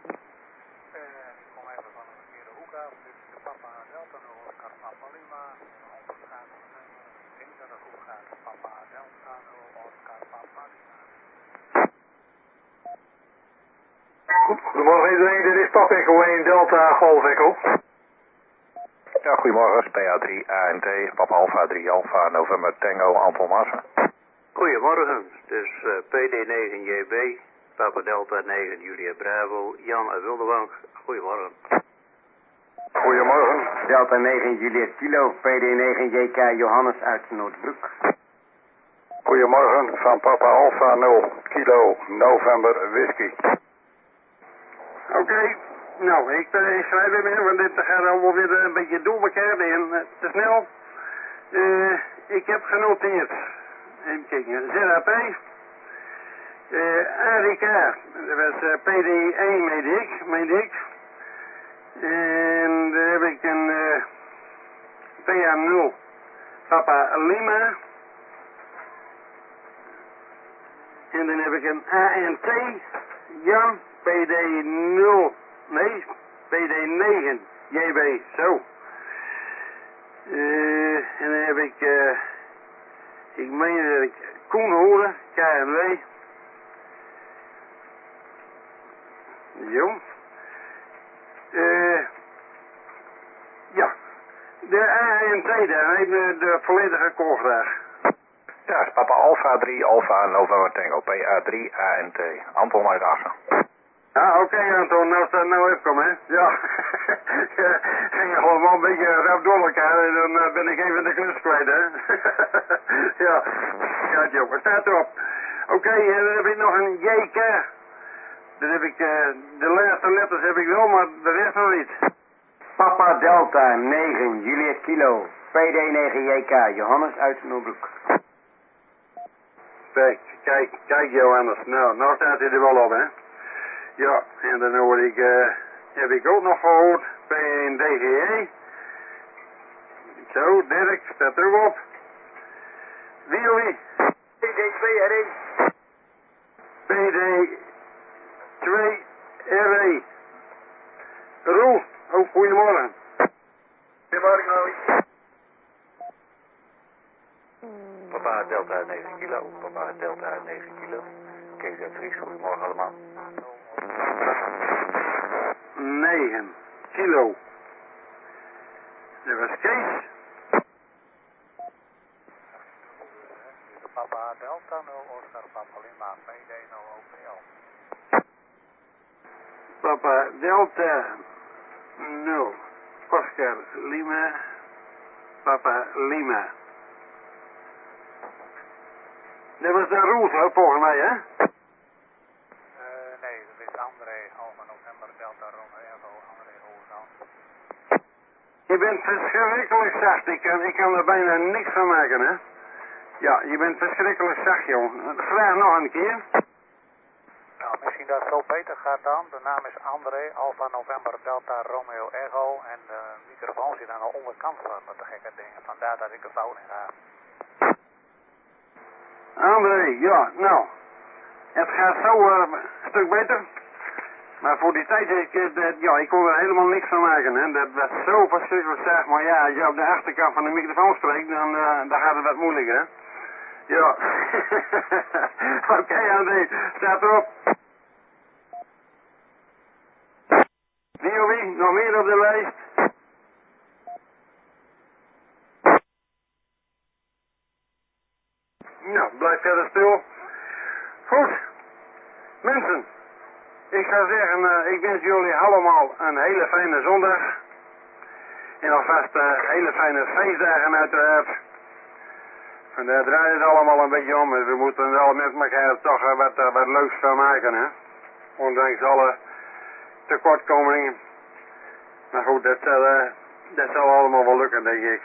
Papa Delta nul Oscar Papa Lima, honderd gaat eenentwintig hoe gaat Papa Delta nul Oscar Papa Lima. Goed, goedemorgen iedereen, dit is Papa Echo één Delta Golf Echo. Ja, goedemorgen, P A drie A N T, Papa Alpha drie Alpha November Tango Anton Massa. Goedemorgen, dus uh, P D negen J B, Papa Delta negen Julia Bravo, Jan uit Wildewank, goedemorgen. Goedemorgen, Delta negen Juliet Kilo, P D negen J K Johannes uit Noordbroek. Goedemorgen, van Papa Alpha nul Kilo November Whisky. Oké, okay. Nou, ik, uh, ik schrijf weer meer, want dit gaat allemaal weer een beetje door elkaar en uh, te snel. Uh, ik heb genoteerd, even kijken, Z A P, uh, A D K, dat was uh, P D één, meende ik, meende ik. En dan heb ik een uh, P A nul Papa Lima. En dan heb ik een A N T Jan P D nul, nee, P D negen J B, zo. Uh, en dan heb ik uh, Ik meen dat ik Koen hoorde, K M W. Jo. Uh, ja. De A N T, daar heeft de, de volledige call graag. Ja, is Papa Alpha drie, Alpha November Tango, P A drie, A N T. Anton uit Assen. Ah, oké okay, Anton, nou staat nou even komen, hè? Ja. Ging je gewoon wel een beetje rap door elkaar en dan uh, ben ik even de klus kwijt, hè? Ja. Ja, joh, wat staat erop? Oké, okay, en dan heb ik nog een J K. Dat heb ik, uh, de laatste letters heb ik wel, maar de rest nog niet. Papa Delta negen, Juliet Kilo, P D negen J K, Johannes uit Noordbroek. Kijk, kijk, kijk Johannes, nou, nou staat hij er wel op, hè? Ja, en dan hoor ik, uh, heb ik ook nog gehoord, P één D G E. Zo, Dirk, staat er ook op. Wie of wie? P D twee R E. P D twee R E. Roel, ook goedemorgen. Goedemorgen, Louis. Papa Delta negen kilo, Papa Delta negen kilo. Kees uit Fries, goedemorgen allemaal. negen kilo. Dat was Kees. Papa Delta nul, Oscar Papa Lima, P D nul O P L. Papa Delta nul, Oscar Lima, Papa Lima. Dat was de Roel, hè, volgens mij, hè? Uh, nee, dat is André, Alpha November, Delta Romeo, André Hoogland. Je bent verschrikkelijk zacht, ik kan, ik kan er bijna niks van maken, hè? Ja, je bent verschrikkelijk zacht, joh. Vraag nog een keer. Nou, misschien dat het zo beter gaat dan. De naam is André, Alpha November, Delta Romeo Echo. En de microfoon zit aan de onderkant van de gekke dingen. Vandaar dat ik de fout in ga. André, ja, nou. Het gaat zo uh, een stuk beter. Maar voor die tijd, ik, uh, dat, ja, ik kon er helemaal niks van maken, hè. Dat was zo verschrikkelijk zacht. Maar ja, als je op de achterkant van de microfoon spreekt, dan, uh, dan gaat het wat moeilijker, hè. Ja. Oké, okay, André, staat erop. Wie of wie? Nog meer op de lijst? Nou, blijf verder stil. Goed. Mensen, ik ga zeggen, uh, ik wens jullie allemaal een hele fijne zondag. En alvast uh, hele fijne feestdagen uiteraard. En daar draait het allemaal een beetje om. We moeten wel met elkaar toch uh, wat, uh, wat leuks van maken, hè. Ondanks alle tekortkomingen. Maar goed, dat zal, uh, dat zal allemaal wel lukken, denk ik.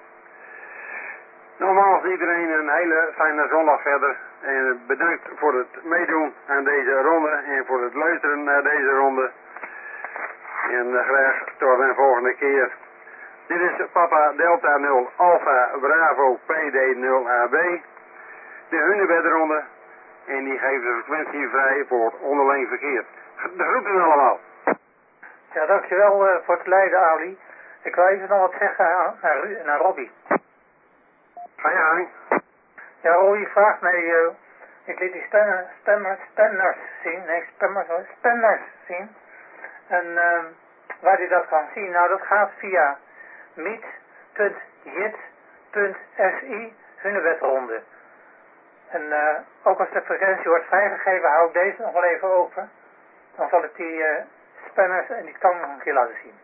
Nogmaals iedereen een hele fijne zondag verder. En bedankt voor het meedoen aan deze ronde en voor het luisteren naar deze ronde. En uh, graag tot een volgende keer. Dit is Papa Delta nul Alpha Bravo P D nul A B. De Hunebedronde. En die geeft de frequentie vrij voor onderling verkeer. De groeten allemaal. Ja, dankjewel uh, voor het leiden, Ali. Ik wil even nog wat zeggen aan, naar, naar Robbie. Ga je gang. Ja, Robbie vraagt mij, uh, ik liet die stemmers, stemmers, stemmers zien, nee, stemmers, stemmers zien. En uh, waar hij dat kan zien, nou dat gaat via meet punt jit punt S I Hunebedronde. En uh, ook als de frequentie wordt vrijgegeven, hou ik deze nog wel even open. Dan zal ik die uh, spanners en die tang nog een keer laten zien.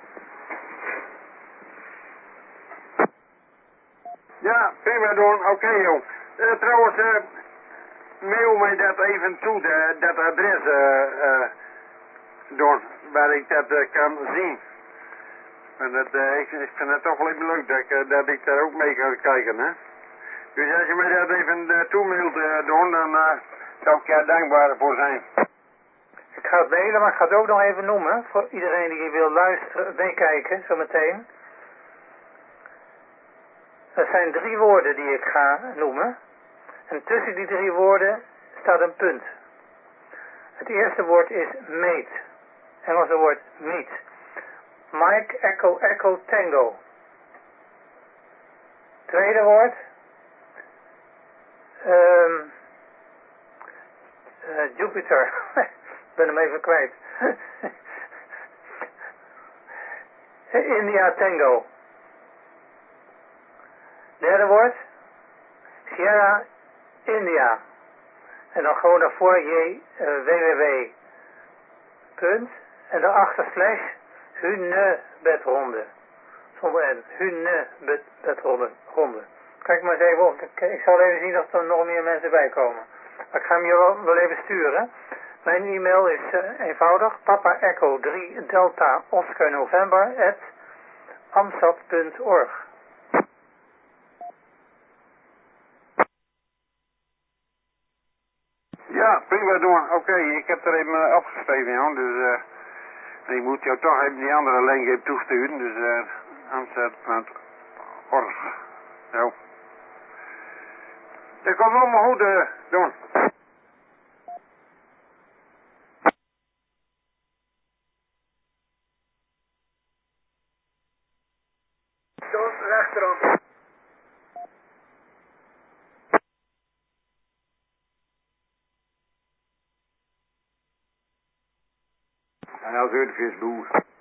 Ja, prima doen. Oké, okay, joh. Uh, trouwens, uh, mail mij dat even toe, de, dat adres, uh, uh, door, waar ik dat uh, kan zien. En dat, uh, ik, ik vind het toch wel even leuk dat ik, uh, dat ik daar ook mee kan kijken, hè. Dus als je mij dat even uh, toemailt, uh, doen, dan uh, zou ik daar dankbaar voor zijn. Ik ga het mailen, maar ik ga het ook nog even noemen, voor iedereen die wil luisteren, meekijken, zometeen. Er zijn drie woorden die ik ga noemen. En tussen die drie woorden staat een punt. Het eerste woord is meet. Engelse woord meet. Mike, Echo, Echo, Tango. Tweede woord. Um, uh, Jupiter. Ik ben hem even kwijt. India Tango. Derde woord. Sierra India. En dan gewoon daarvoor J, uh, www. Punt. En daarachter slash hunebedronde. Zonder N. Hunebedronde. Ronde. Kijk maar eens even op. Ik, ik zal even zien of er nog meer mensen bij komen. Maar ik ga hem je wel, wel even sturen. Mijn e-mail is uh, eenvoudig. Papa Echo drie Delta Oscar November at amsat punt org. Ja, prima doen. Oké, okay, ik heb er even uh, afgeschreven, Jan. Dus uh, ik moet jou toch even die andere link even toesturen. Dus uh, amsat punt org. Zo. Dat komt allemaal goed uh, doen. Don, rechterom. En als u het visboer.